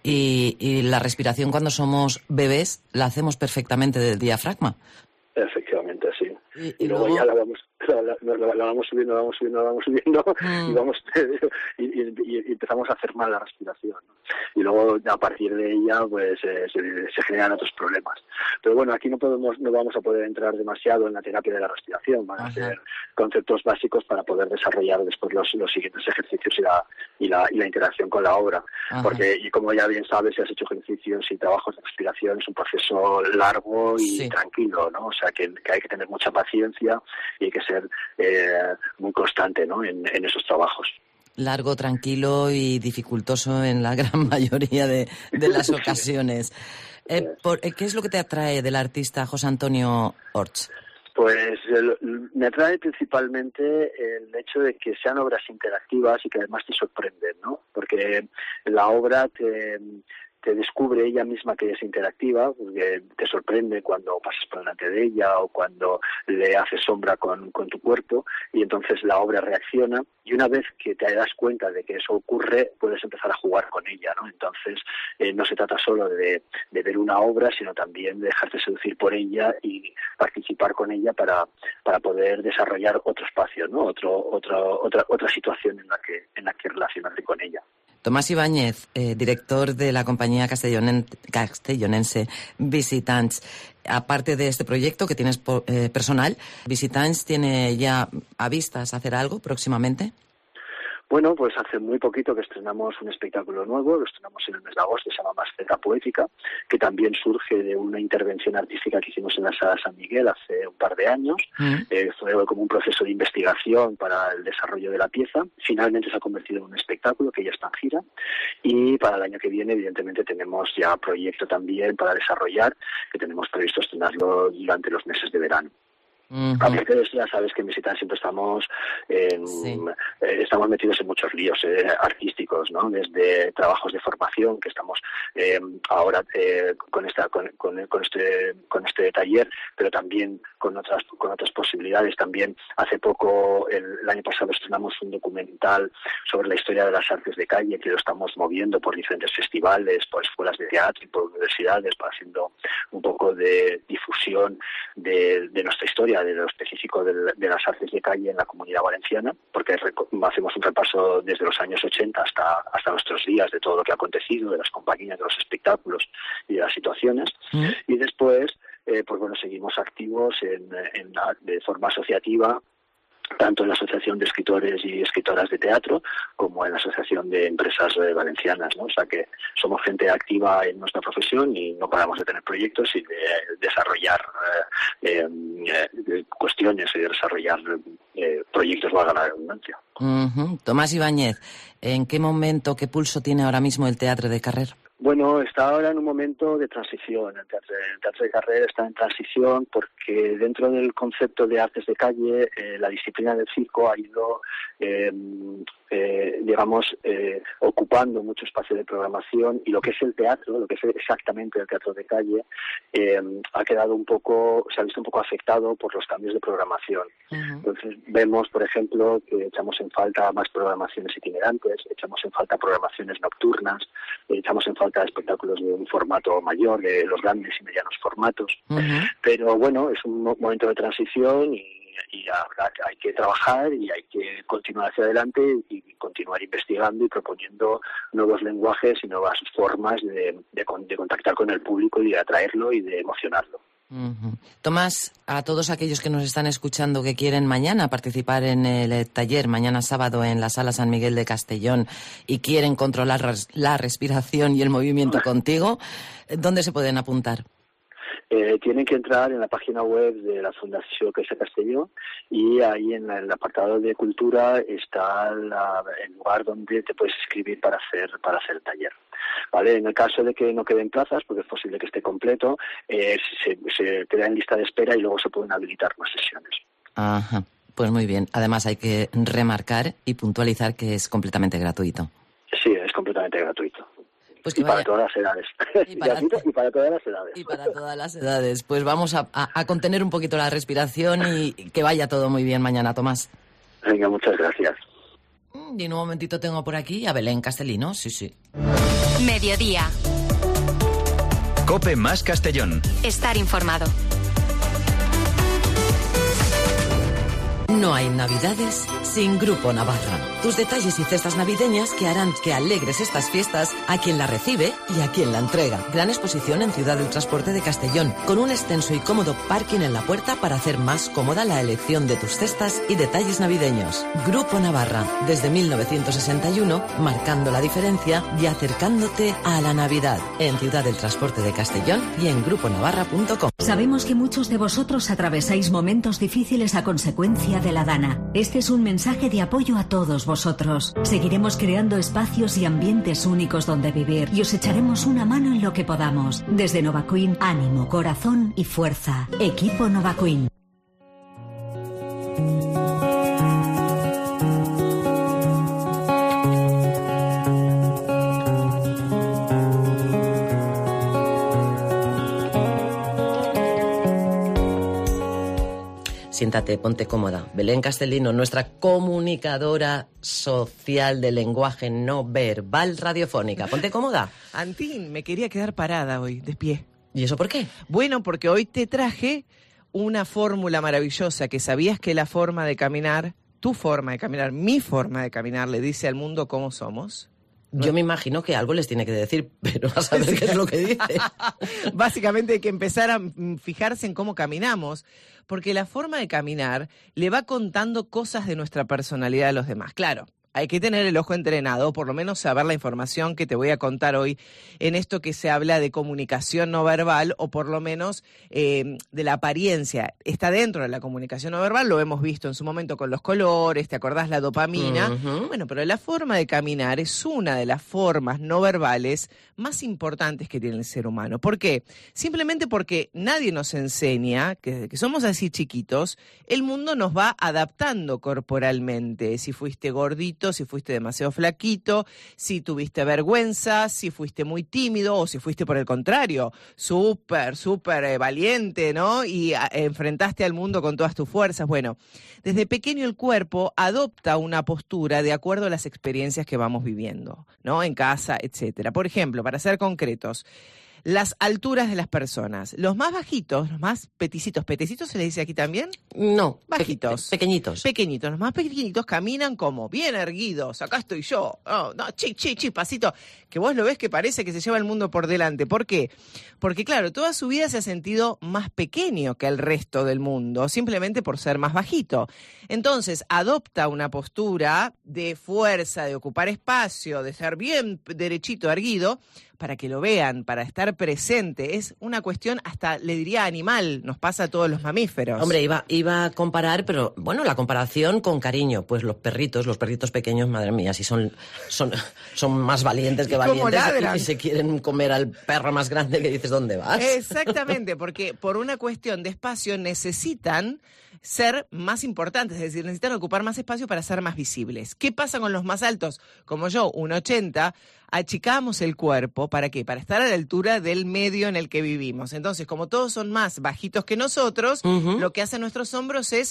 [SPEAKER 3] y, y la respiración cuando somos bebés la hacemos perfectamente del diafragma.
[SPEAKER 15] Efectivamente, sí.
[SPEAKER 3] Y,
[SPEAKER 15] y luego, luego ya la vamos, la, la, la, la vamos subiendo, la vamos subiendo, la vamos subiendo mm. y vamos y, y, y empezamos a hacer mal la respiración, ¿no? Y luego a partir de ella pues eh, se, se generan otros problemas. Pero bueno, aquí no podemos, no vamos a poder entrar demasiado en la terapia de la respiración. Van a Ajá. ser conceptos básicos para poder desarrollar después los, los siguientes ejercicios y la y la, y la interacción con la obra. Ajá. Porque, y como ya bien sabes, si has hecho ejercicios y trabajos de respiración, es un proceso largo y sí. tranquilo, ¿no? O sea que, que hay que tener mucha paciencia y hay que ser eh, muy constante, ¿no? en, en esos trabajos.
[SPEAKER 3] Largo, tranquilo y dificultoso en la gran mayoría de, de las ocasiones. Eh, por, ¿Qué es lo que te atrae del artista José Antonio Orts?
[SPEAKER 15] Pues el, me atrae principalmente el hecho de que sean obras interactivas y que además te sorprenden, ¿no? Porque la obra te... te descubre ella misma que es interactiva, porque te sorprende cuando pasas por delante de ella o cuando le haces sombra con, con tu cuerpo, y entonces la obra reacciona, y una vez que te das cuenta de que eso ocurre, puedes empezar a jugar con ella, ¿no? Entonces eh, no se trata solo de, de ver una obra, sino también de dejarte seducir por ella y participar con ella para, para poder desarrollar otro espacio, ¿no? Otro, otro, otra, otra situación en la que, en la que relacionarte con ella.
[SPEAKER 3] Tomás Ibáñez, eh, director de la compañía castellonen, castellonense Visitants. Aparte de este proyecto que tienes eh, personal, ¿Visitants tiene ya a vistas hacer algo próximamente?
[SPEAKER 15] Bueno, pues hace muy poquito que estrenamos un espectáculo nuevo, lo estrenamos en el mes de agosto, se llama Maceta Poética, que también surge de una intervención artística que hicimos en la Sala San Miguel hace un par de años. Mm. Eh, fue como un proceso de investigación para el desarrollo de la pieza. Finalmente se ha convertido en un espectáculo que ya está en gira, y para el año que viene evidentemente tenemos ya proyecto también para desarrollar, que tenemos previsto estrenarlo durante los meses de verano. Uh-huh. Aparte de eso, ya sabes que en Visitants siempre estamos en, sí. eh, estamos metidos en muchos líos eh, artísticos, ¿no? Desde trabajos de formación que estamos eh, ahora eh, con esta con, con, con este con este taller, pero también con otras con otras posibilidades. También hace poco, el, el año pasado, estrenamos un documental sobre la historia de las artes de calle, que lo estamos moviendo por diferentes festivales, por escuelas de teatro y por universidades, para haciendo un poco de difusión de, de nuestra historia, de lo específico de, de las artes de calle en la Comunidad Valenciana, porque hacemos un repaso desde los años ochenta hasta hasta nuestros días de todo lo que ha acontecido, de las compañías, de los espectáculos y de las situaciones. Mm. Y después, eh, pues bueno, seguimos activos en, en de forma asociativa, tanto en la Asociación de Escritores y Escritoras de Teatro como en la Asociación de Empresas Valencianas, ¿no? O sea que somos gente activa en nuestra profesión y no paramos de tener proyectos y de desarrollar eh, eh, cuestiones y de desarrollar eh, proyectos, valga la redundancia.
[SPEAKER 3] Uh-huh. Tomás Ibáñez, ¿en qué momento, qué pulso tiene ahora mismo el Teatre de Carrer?
[SPEAKER 15] Bueno, está ahora en un momento de transición. El teatro, el teatro de Carrer está en transición porque dentro del concepto de artes de calle, eh, la disciplina del circo ha ido, eh, eh, digamos, eh, ocupando mucho espacio de programación, y lo que es el teatro, lo que es exactamente el teatro de calle, eh, ha quedado un poco, se ha visto un poco afectado por los cambios de programación. Uh-huh. Entonces vemos, por ejemplo, que echamos en falta más programaciones itinerantes, echamos en falta programaciones nocturnas, echamos en falta espectáculos de un formato mayor, de los grandes y medianos formatos. Uh-huh. Pero bueno, es un momento de transición y y habrá, hay que trabajar y hay que continuar hacia adelante y continuar investigando y proponiendo nuevos lenguajes y nuevas formas de, de, de contactar con el público y de atraerlo y de emocionarlo.
[SPEAKER 3] Uh-huh. Tomás, a todos aquellos que nos están escuchando que quieren mañana participar en el taller, mañana sábado en la Sala San Miguel de Castellón, y quieren controlar la respiración y el movimiento contigo, ¿dónde se pueden apuntar?
[SPEAKER 15] Eh, tienen que entrar en la página web de la Fundación Caixa Castelló y ahí en, la, en el apartado de cultura está la, el lugar donde te puedes inscribir para hacer para hacer el taller. ¿Vale? En el caso de que no queden plazas, porque es posible que esté completo, eh, se, se queda en lista de espera y luego se pueden habilitar más sesiones.
[SPEAKER 3] Ajá, pues muy bien. Además hay que remarcar y puntualizar que es completamente gratuito.
[SPEAKER 15] Sí, es completamente gratuito.
[SPEAKER 3] Pues que
[SPEAKER 15] y
[SPEAKER 3] vaya.
[SPEAKER 15] Para todas las edades. Y para, y para todas las edades.
[SPEAKER 3] Y para todas las edades. Pues vamos a, a, a contener un poquito la respiración y que vaya todo muy bien mañana, Tomás.
[SPEAKER 15] Venga, muchas gracias.
[SPEAKER 3] Y en un momentito tengo por aquí a Belén Castellino, sí, sí.
[SPEAKER 1] Mediodía.
[SPEAKER 13] COPE más Castellón.
[SPEAKER 1] Estar informado.
[SPEAKER 3] No hay navidades sin Grupo Navarra. Tus detalles y cestas navideñas que harán que alegres estas fiestas a quien la recibe y a quien la entrega. Gran exposición en Ciudad del Transporte de Castellón, con un extenso y cómodo parking en la puerta para hacer más cómoda la elección de tus cestas y detalles navideños. Grupo Navarra, desde mil novecientos sesenta y uno, marcando la diferencia y acercándote a la Navidad. En Ciudad del Transporte de Castellón y en grupo navarra punto com.
[SPEAKER 8] Sabemos que muchos de vosotros atravesáis momentos difíciles a consecuencia de la Dana. Este es un mensaje de apoyo a todos vosotros. Seguiremos creando espacios y ambientes únicos donde vivir y os echaremos una mano en lo que podamos. Desde Novaqueen, ánimo, corazón y fuerza. Equipo Novaqueen.
[SPEAKER 3] Siéntate, ponte cómoda. Belén Castellino, nuestra comunicadora social de lenguaje no verbal radiofónica. Ponte cómoda.
[SPEAKER 16] Antín, me quería quedar parada hoy, de pie.
[SPEAKER 3] ¿Y eso por qué?
[SPEAKER 16] Bueno, porque hoy te traje una fórmula maravillosa que sabías que la forma de caminar, tu forma de caminar, mi forma de caminar, le dice al mundo cómo somos.
[SPEAKER 3] Yo me imagino que algo les tiene que decir, pero a saber qué es lo que dice.
[SPEAKER 16] Básicamente hay que empezar a fijarse en cómo caminamos, porque la forma de caminar le va contando cosas de nuestra personalidad a los demás. Claro, hay que tener el ojo entrenado, por lo menos saber la información que te voy a contar hoy en esto que se habla de comunicación no verbal, o por lo menos eh, de la apariencia. Está dentro de la comunicación no verbal, lo hemos visto en su momento con los colores, ¿te acordás? La dopamina. Uh-huh. Bueno, pero la forma de caminar es una de las formas no verbales más importantes que tiene el ser humano. ¿Por qué? Simplemente porque nadie nos enseña que desde que somos así chiquitos, el mundo nos va adaptando corporalmente. Si fuiste gordito, si fuiste demasiado flaquito, si tuviste vergüenza, si fuiste muy tímido o si fuiste por el contrario, súper, súper eh, valiente, ¿no? Y a, enfrentaste al mundo con todas tus fuerzas. Bueno, desde pequeño el cuerpo adopta una postura de acuerdo a las experiencias que vamos viviendo, ¿no? En casa, etcétera. Por ejemplo, para ser concretos, las alturas de las personas. Los más bajitos, los más peticitos, ¿petecitos se les dice aquí también?
[SPEAKER 3] No.
[SPEAKER 16] Bajitos.
[SPEAKER 3] Pe- pequeñitos.
[SPEAKER 16] Pequeñitos. Los más pequeñitos caminan como bien erguidos. Acá estoy yo. Oh, no, chi, chi, chi, pasito. Que vos lo ves que parece que se lleva el mundo por delante. ¿Por qué? Porque, claro, toda su vida se ha sentido más pequeño que el resto del mundo, simplemente por ser más bajito. Entonces, adopta una postura de fuerza, de ocupar espacio, de ser bien derechito, erguido, para que lo vean, para estar presente. Es una cuestión hasta, le diría, animal. Nos pasa a todos los mamíferos.
[SPEAKER 3] Hombre, iba, iba a comparar, pero bueno, la comparación con cariño. Pues los perritos, los perritos pequeños, madre mía, si son, son, son más valientes que valientes y se quieren comer al perro más grande que dices, ¿dónde vas?
[SPEAKER 16] Exactamente, porque por una cuestión de espacio necesitan ser más importantes, es decir, necesitan ocupar más espacio para ser más visibles. ¿Qué pasa con los más altos? Como yo, uno ochenta, achicamos el cuerpo, ¿para qué? Para estar a la altura del medio en el que vivimos. Entonces, como todos son más bajitos que nosotros, uh-huh. lo que hacen nuestros hombros es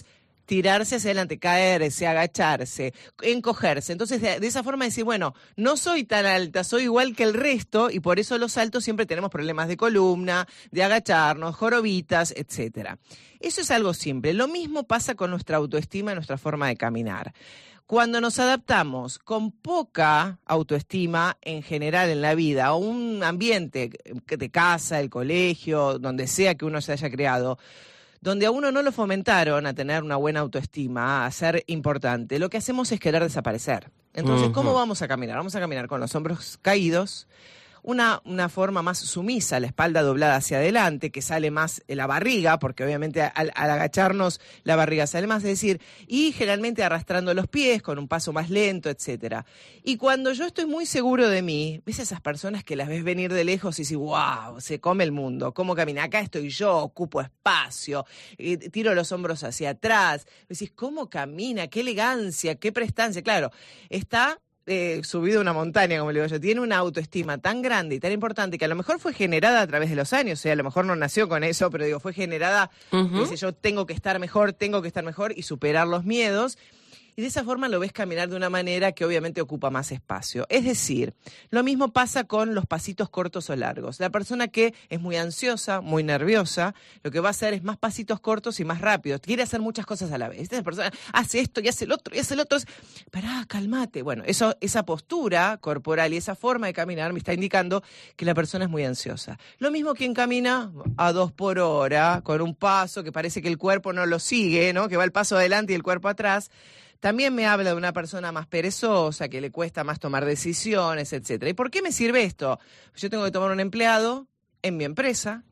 [SPEAKER 16] tirarse hacia adelante, caerse, agacharse, encogerse. Entonces, de, de esa forma decir, bueno, no soy tan alta, soy igual que el resto, y por eso los altos siempre tenemos problemas de columna, de agacharnos, jorobitas, etcétera. Eso es algo simple. Lo mismo pasa con nuestra autoestima y nuestra forma de caminar. Cuando nos adaptamos con poca autoestima en general en la vida, a un ambiente de casa, el colegio, donde sea que uno se haya creado, donde a uno no lo fomentaron a tener una buena autoestima, a ser importante, lo que hacemos es querer desaparecer. Entonces, uh-huh. ¿cómo vamos a caminar? Vamos a caminar con los hombros caídos, una, una forma más sumisa, la espalda doblada hacia adelante, que sale más la barriga, porque obviamente al, al agacharnos la barriga sale más, es decir, y generalmente arrastrando los pies con un paso más lento, etcétera. Y cuando yo estoy muy seguro de mí, ves a esas personas que las ves venir de lejos y dices, wow, se come el mundo, cómo camina, acá estoy yo, ocupo espacio, eh, tiro los hombros hacia atrás, decís, cómo camina, qué elegancia, qué prestancia, claro, está... Eh, subido una montaña, como le digo yo, tiene una autoestima tan grande y tan importante que a lo mejor fue generada a través de los años, o sea, a lo mejor no nació con eso, pero digo, fue generada, uh-huh. dice yo tengo que estar mejor, tengo que estar mejor y superar los miedos. Y de esa forma lo ves caminar de una manera que obviamente ocupa más espacio. Es decir, lo mismo pasa con los pasitos cortos o largos. La persona que es muy ansiosa, muy nerviosa, lo que va a hacer es más pasitos cortos y más rápidos. Quiere hacer muchas cosas a la vez. Esta persona hace esto y hace el otro y hace el otro. Pará, cálmate. Bueno, eso, esa postura corporal y esa forma de caminar me está indicando que la persona es muy ansiosa. Lo mismo quien camina a dos por hora, con un paso que parece que el cuerpo no lo sigue, ¿no? Que va el paso adelante y el cuerpo atrás. También me habla de una persona más perezosa, que le cuesta más tomar decisiones, etcétera. ¿Y por qué me sirve esto? Yo tengo que tomar un empleado en mi empresa.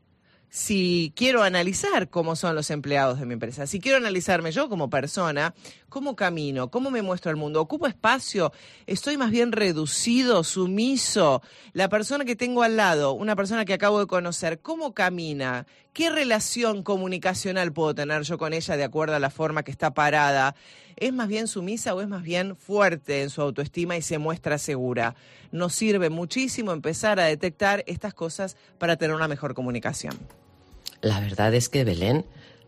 [SPEAKER 16] Si quiero analizar cómo son los empleados de mi empresa, si quiero analizarme yo como persona, cómo camino, cómo me muestro al mundo, ocupo espacio, estoy más bien reducido, sumiso, la persona que tengo al lado, una persona que acabo de conocer, cómo camina, qué relación comunicacional puedo tener yo con ella de acuerdo a la forma que está parada, ¿es más bien sumisa o es más bien fuerte en su autoestima y se muestra segura? Nos sirve muchísimo empezar a detectar estas cosas para tener una mejor comunicación.
[SPEAKER 3] La verdad es que, Belén,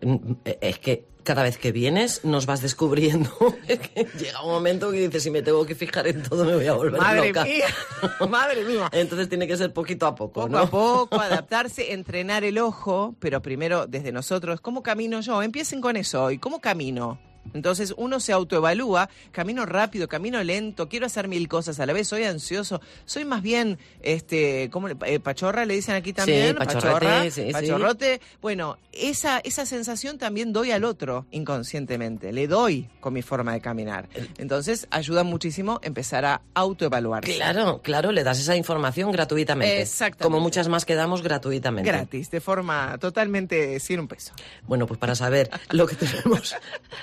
[SPEAKER 3] es que cada vez que vienes nos vas descubriendo. Es que llega un momento que dices, si me tengo que fijar en todo me voy a volver
[SPEAKER 16] madre
[SPEAKER 3] loca.
[SPEAKER 16] Mía, madre mía.
[SPEAKER 3] Entonces tiene que ser poquito a poco,
[SPEAKER 16] Poco
[SPEAKER 3] ¿no?
[SPEAKER 16] a poco, adaptarse, entrenar el ojo, pero primero desde nosotros, ¿cómo camino yo? Empiecen con eso hoy, ¿cómo camino? Entonces uno se autoevalúa, camino rápido, camino lento, quiero hacer mil cosas a la vez, soy ansioso, soy más bien, este, ¿cómo le, eh, pachorra le dicen aquí también?
[SPEAKER 3] Sí, pachorrete,
[SPEAKER 16] pachorra,
[SPEAKER 3] sí,
[SPEAKER 16] pachorrote. Sí. Bueno, esa, esa sensación también doy al otro inconscientemente, le doy con mi forma de caminar. Entonces ayuda muchísimo empezar a autoevaluarse.
[SPEAKER 3] Claro, claro, le das esa información gratuitamente.
[SPEAKER 16] Exactamente.
[SPEAKER 3] Como muchas más que damos gratuitamente.
[SPEAKER 16] Gratis, de forma totalmente sin un peso.
[SPEAKER 3] Bueno, pues para saber lo que tenemos...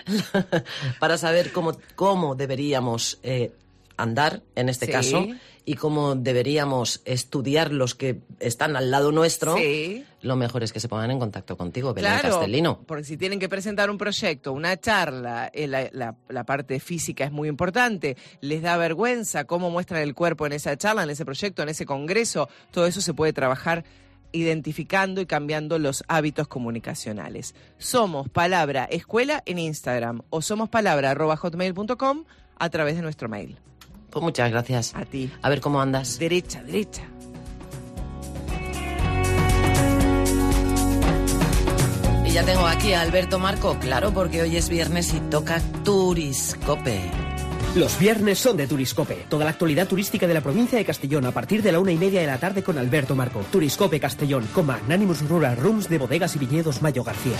[SPEAKER 3] para saber cómo, cómo deberíamos eh, andar, en este
[SPEAKER 16] sí.
[SPEAKER 3] caso, y cómo deberíamos estudiar los que están al lado nuestro,
[SPEAKER 16] sí.
[SPEAKER 3] lo mejor es que se pongan en contacto contigo, Belén
[SPEAKER 16] claro,
[SPEAKER 3] Castellino.
[SPEAKER 16] Porque si tienen que presentar un proyecto, una charla, eh, la, la, la parte física es muy importante, les da vergüenza cómo muestran el cuerpo en esa charla, en ese proyecto, en ese congreso, todo eso se puede trabajar identificando y cambiando los hábitos comunicacionales. Somos Palabra Escuela en Instagram o somos palabra arroba hotmail punto com a través de nuestro mail.
[SPEAKER 3] Pues muchas gracias.
[SPEAKER 16] A ti.
[SPEAKER 3] A ver cómo andas.
[SPEAKER 16] Derecha, derecha.
[SPEAKER 3] Y ya tengo aquí a Alberto Marco, claro, porque hoy es viernes y toca Turiscope.
[SPEAKER 17] Los viernes son de Turiscope. Toda la actualidad turística de la provincia de Castellón a partir de la una y media de la tarde con Alberto Marco. Turiscope Castellón, con Magnanimous Rural Rooms de Bodegas y Viñedos Mayo García.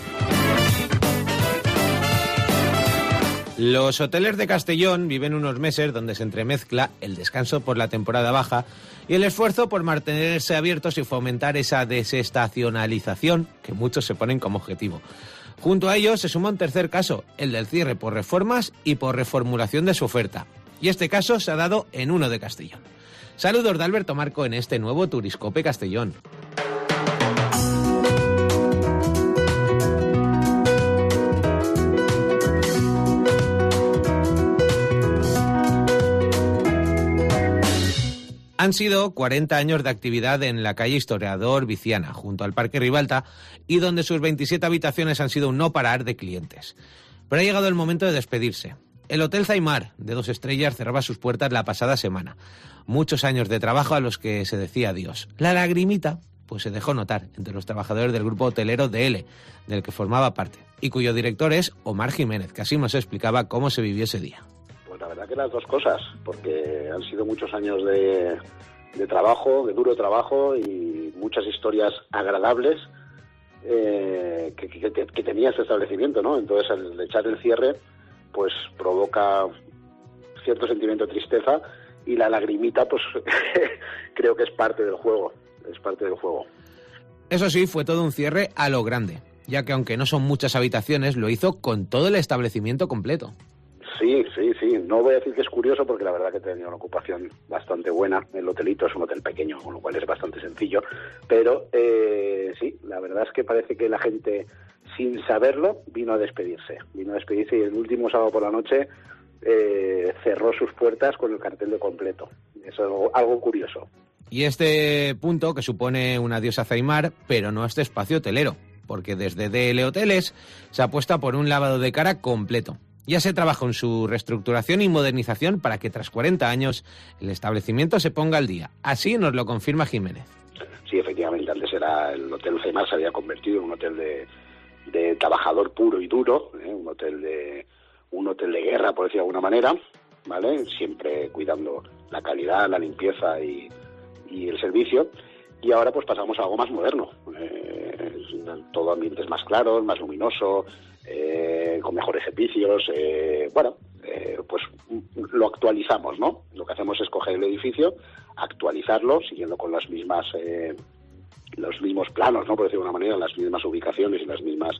[SPEAKER 6] Los hoteles de Castellón viven unos meses donde se entremezcla el descanso por la temporada baja y el esfuerzo por mantenerse abiertos y fomentar esa desestacionalización que muchos se ponen como objetivo. Junto a ello se suma un tercer caso, el del cierre por reformas y por reformulación de su oferta. Y este caso se ha dado en uno de Castellón. Saludos de Alberto Marco en este nuevo Turiscope Castellón. Han sido cuarenta años de actividad en la calle Historiador Viciana, junto al Parque Ribalta, y donde sus veintisiete habitaciones han sido un no parar de clientes. Pero ha llegado el momento de despedirse. El Hotel Zaimar, de dos estrellas, cerraba sus puertas la pasada semana. Muchos años de trabajo a los que se decía adiós. La lagrimita pues se dejó notar entre los trabajadores del grupo hotelero D L, del que formaba parte, y cuyo director es Omar Jiménez, que así nos explicaba cómo se vivió ese día.
[SPEAKER 18] Pues la verdad que las dos cosas, porque han sido muchos años de, de trabajo, de duro trabajo y muchas historias agradables eh, que, que, que, que tenía este establecimiento, ¿no? Entonces, al echar el cierre, pues provoca cierto sentimiento de tristeza y la lagrimita, pues creo que es parte del juego, es parte del juego.
[SPEAKER 6] Eso sí, fue todo un cierre a lo grande, ya que aunque no son muchas habitaciones, lo hizo con todo el establecimiento completo.
[SPEAKER 18] Sí, sí, sí. No voy a decir que es curioso porque la verdad que tenía una ocupación bastante buena. El hotelito es un hotel pequeño, con lo cual es bastante sencillo. Pero eh, sí, la verdad es que parece que la gente, sin saberlo, vino a despedirse. Vino a despedirse y el último sábado por la noche eh, cerró sus puertas con el cartel de completo. Es algo, algo curioso.
[SPEAKER 6] Y este punto que supone un adiós a Zaimar, pero no a este espacio hotelero, porque desde D L Hoteles se apuesta por un lavado de cara completo. Ya se trabajó en su reestructuración y modernización para que tras cuarenta años el establecimiento se ponga al día. Así nos lo confirma Jiménez.
[SPEAKER 18] Sí, efectivamente, antes era el Hotel Zaimar, se había convertido en un hotel de, de trabajador puro y duro, ¿eh? un hotel de un hotel de guerra, por decirlo de alguna manera, ¿vale? Siempre cuidando la calidad, la limpieza y, y el servicio. Y ahora pues pasamos a algo más moderno, eh, todo ambientes más claros, más luminoso, eh, con mejores servicios, eh, bueno, eh, pues lo actualizamos, ¿no? Lo que hacemos es coger el edificio, actualizarlo, siguiendo con las mismas, eh, los mismos planos, ¿no? Por decirlo de una manera, las mismas ubicaciones y las mismas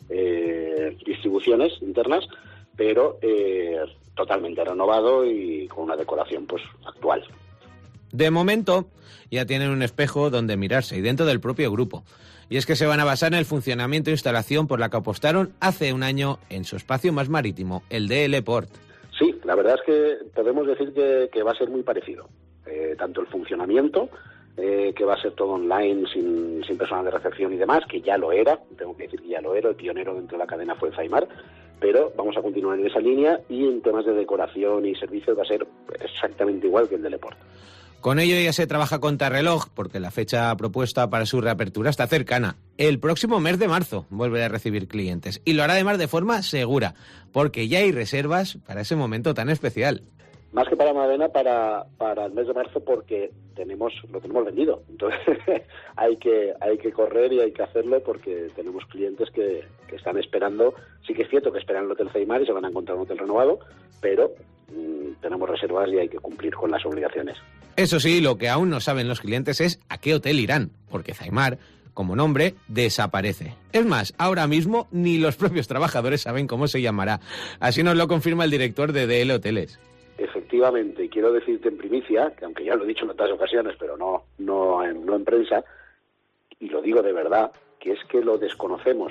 [SPEAKER 18] eh, distribuciones internas, pero eh, totalmente renovado y con una decoración pues actual.
[SPEAKER 6] De momento, ya tienen un espejo donde mirarse y dentro del propio grupo. Y es que se van a basar en el funcionamiento e instalación por la que apostaron hace un año en su espacio más marítimo, el D L Port.
[SPEAKER 18] Sí, la verdad es que podemos decir que, que va a ser muy parecido. Eh, tanto el funcionamiento, eh, que va a ser todo online, sin, sin personal de recepción y demás, que ya lo era, tengo que decir que ya lo era, el pionero dentro de la cadena fue Zaimar, pero vamos a continuar en esa línea y en temas de decoración y servicios va a ser exactamente igual que el D L Port.
[SPEAKER 6] Con ello ya se trabaja contrarreloj, porque la fecha propuesta para su reapertura está cercana. El próximo mes de marzo volverá a recibir clientes. Y lo hará además de forma segura, porque ya hay reservas para ese momento tan especial.
[SPEAKER 18] Más que para Madena, para, para el mes de marzo, porque tenemos lo tenemos vendido. Entonces hay que hay que correr y hay que hacerlo porque tenemos clientes que, que están esperando. Sí que es cierto que esperan el Hotel Zaimar y se van a encontrar un hotel renovado, pero mmm, tenemos reservas y hay que cumplir con las obligaciones.
[SPEAKER 6] Eso sí, lo que aún no saben los clientes es a qué hotel irán, porque Zaimar, como nombre, desaparece. Es más, ahora mismo ni los propios trabajadores saben cómo se llamará. Así nos lo confirma el director de D L Hoteles.
[SPEAKER 18] Efectivamente, y quiero decirte en primicia, que aunque ya lo he dicho en otras ocasiones, pero no, no, en, no en prensa, y lo digo de verdad, que es que lo desconocemos.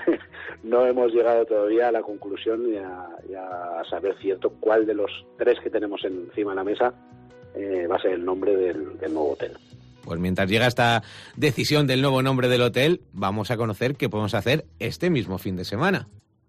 [SPEAKER 18] No hemos llegado todavía a la conclusión y a, y a saber cierto cuál de los tres que tenemos encima de la mesa eh, va a ser el nombre del, del nuevo hotel.
[SPEAKER 6] Pues mientras llega esta decisión del nuevo nombre del hotel, vamos a conocer qué podemos hacer este mismo fin de semana.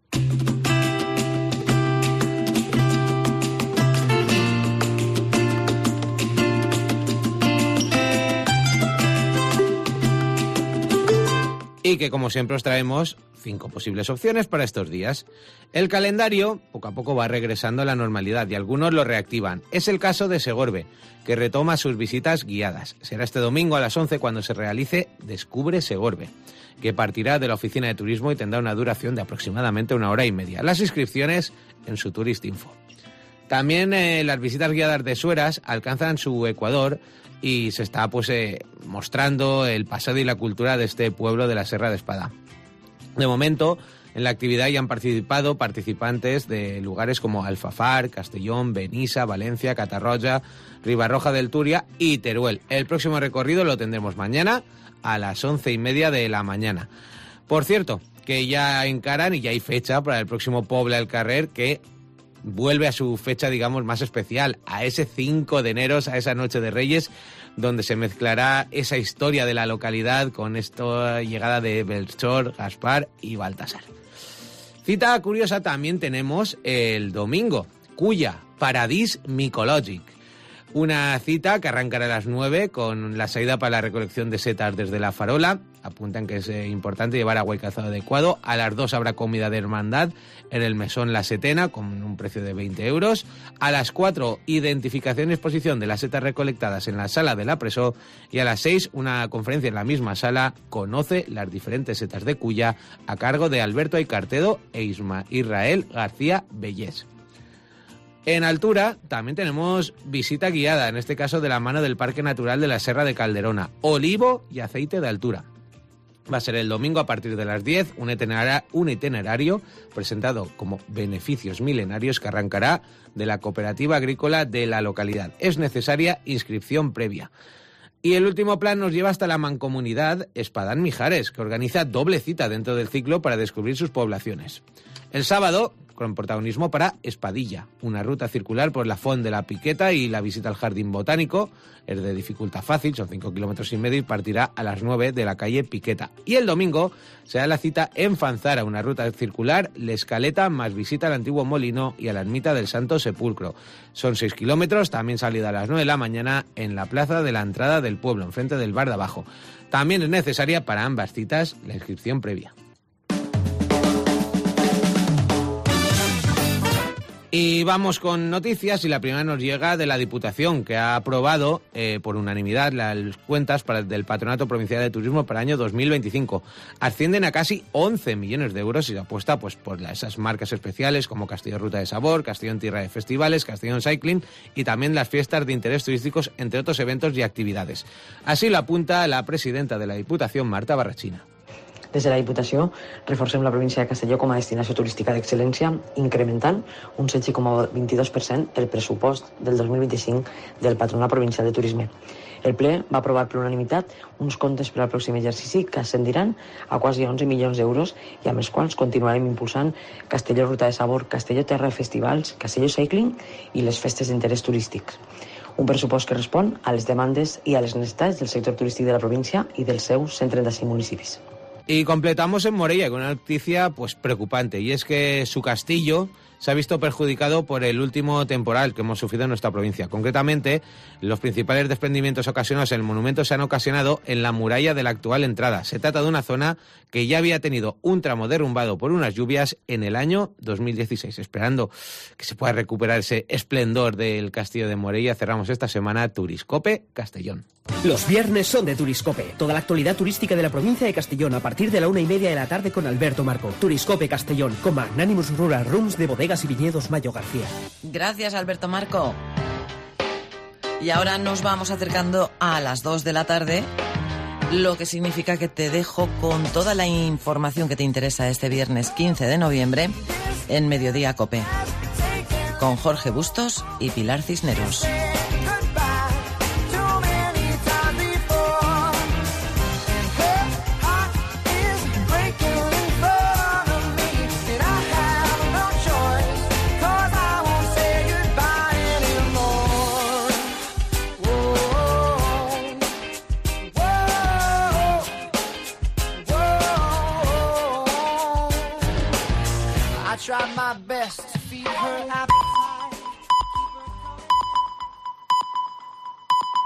[SPEAKER 6] Y que, como siempre, os traemos cinco posibles opciones para estos días. El calendario poco a poco va regresando a la normalidad y algunos lo reactivan. Es el caso de Segorbe, que retoma sus visitas guiadas. Será este domingo a las once cuando se realice Descubre Segorbe, que partirá de la oficina de turismo y tendrá una duración de aproximadamente una hora y media. Las inscripciones en su Turistinfo. También eh, las visitas guiadas de Sueras alcanzan su Ecuador y se está pues eh, mostrando el pasado y la cultura de este pueblo de la Serra de Espada. De momento, en la actividad ya han participado participantes de lugares como Alfafar, Castellón, Benissa, Valencia, Catarroja, Ribarroja del Turia y Teruel. El próximo recorrido lo tendremos mañana a las once y media de la mañana. Por cierto, que ya encaran y ya hay fecha para el próximo Pobla del Carrer, que vuelve a su fecha, digamos, más especial, a ese cinco de enero, a esa Noche de Reyes, donde se mezclará esa historia de la localidad con esta llegada de Melchor, Gaspar y Baltasar. Cita curiosa también tenemos el domingo, Culla, Paradís Micològic. Una cita que arrancará a las nueve con la salida para la recolección de setas desde la farola. Apuntan que es eh, importante llevar agua y calzado adecuado. A las dos habrá comida de hermandad en el mesón La Setena con un precio de veinte euros. A las cuatro, identificación y exposición de las setas recolectadas en la sala de la Presó. Y a las seis, una conferencia en la misma sala, Conoce las diferentes setas de Culla, a cargo de Alberto Aicartedo e Isma Israel García Bellés. En altura también tenemos visita guiada, en este caso de la mano del Parque Natural de la Serra de Calderona, olivo y aceite de altura. Va a ser el domingo a partir de las diez, un itinerario, un itinerario presentado como Beneficios Milenarios que arrancará de la cooperativa agrícola de la localidad. Es necesaria inscripción previa. Y el último plan nos lleva hasta la mancomunidad Espadán Mijares, que organiza doble cita dentro del ciclo para descubrir sus poblaciones. El sábado, con protagonismo para Espadilla, una ruta circular por la Font de la Piqueta y la visita al Jardín Botánico. Es de dificultad fácil, son cinco kilómetros y medio y partirá a las nueve de la calle Piqueta. Y el domingo será la cita en Fanzara, una ruta circular, La Escaleta, más visita al antiguo molino y a la ermita del Santo Sepulcro. Son seis kilómetros, también salida a las nueve de la mañana en la plaza de la entrada del pueblo, enfrente del bar de abajo. También es necesaria para ambas citas la inscripción previa. Y vamos con noticias, y la primera nos llega de la Diputación, que ha aprobado eh, por unanimidad las cuentas para, del Patronato Provincial de Turismo para el año dos mil veinticinco. Ascienden a casi once millones de euros y se apuesta pues, por la, esas marcas especiales como Castellón Ruta de Sabor, Castellón Tierra de Festivales, Castellón Cycling y también las fiestas de interés turísticos, entre otros eventos y actividades. Así lo apunta la presidenta de la Diputación, Marta Barrachina.
[SPEAKER 19] Des de la Diputació reforcem la província de Castelló com a destinació turística d'excel·lència, incrementant un setze coma vint-i-dos per cent el pressupost del dos mil vint-i-cinc del Patronat Provincial de Turisme. El ple va aprovar per unanimitat uns comptes per al pròxim exercici que ascendiran a quasi onze milions d'euros i amb els quals continuarem impulsant Castelló Ruta de Sabor, Castelló Terra de Festivals, Castelló Cycling i les festes d'interès turístics. Un pressupost que respon a les demandes i a les necessitats del sector turístic de la província i dels seus cent trenta-cinc municipis.
[SPEAKER 6] Y completamos en Morella con una noticia pues preocupante, y es que su castillo se ha visto perjudicado por el último temporal que hemos sufrido en nuestra provincia. Concretamente, los principales desprendimientos ocasionados en el monumento se han ocasionado en la muralla de la actual entrada. Se trata de una zona que ya había tenido un tramo derrumbado por unas lluvias en el año dos mil dieciséis. Esperando que se pueda recuperar ese esplendor del castillo de Morella, cerramos esta semana Turiscope Castellón.
[SPEAKER 17] Los viernes son de Turiscope. Toda la actualidad turística de la provincia de Castellón a partir de la una y media de la tarde con Alberto Marco. Turiscope Castellón, con Magnanimous Rural Rooms de Bodegas y Viñedos Mayo García.
[SPEAKER 3] Gracias, Alberto Marco. Y ahora nos vamos acercando a las dos de la tarde, lo que significa que te dejo con toda la información que te interesa este viernes quince de noviembre en Mediodía Cope, con Jorge Bustos y Pilar Cisneros.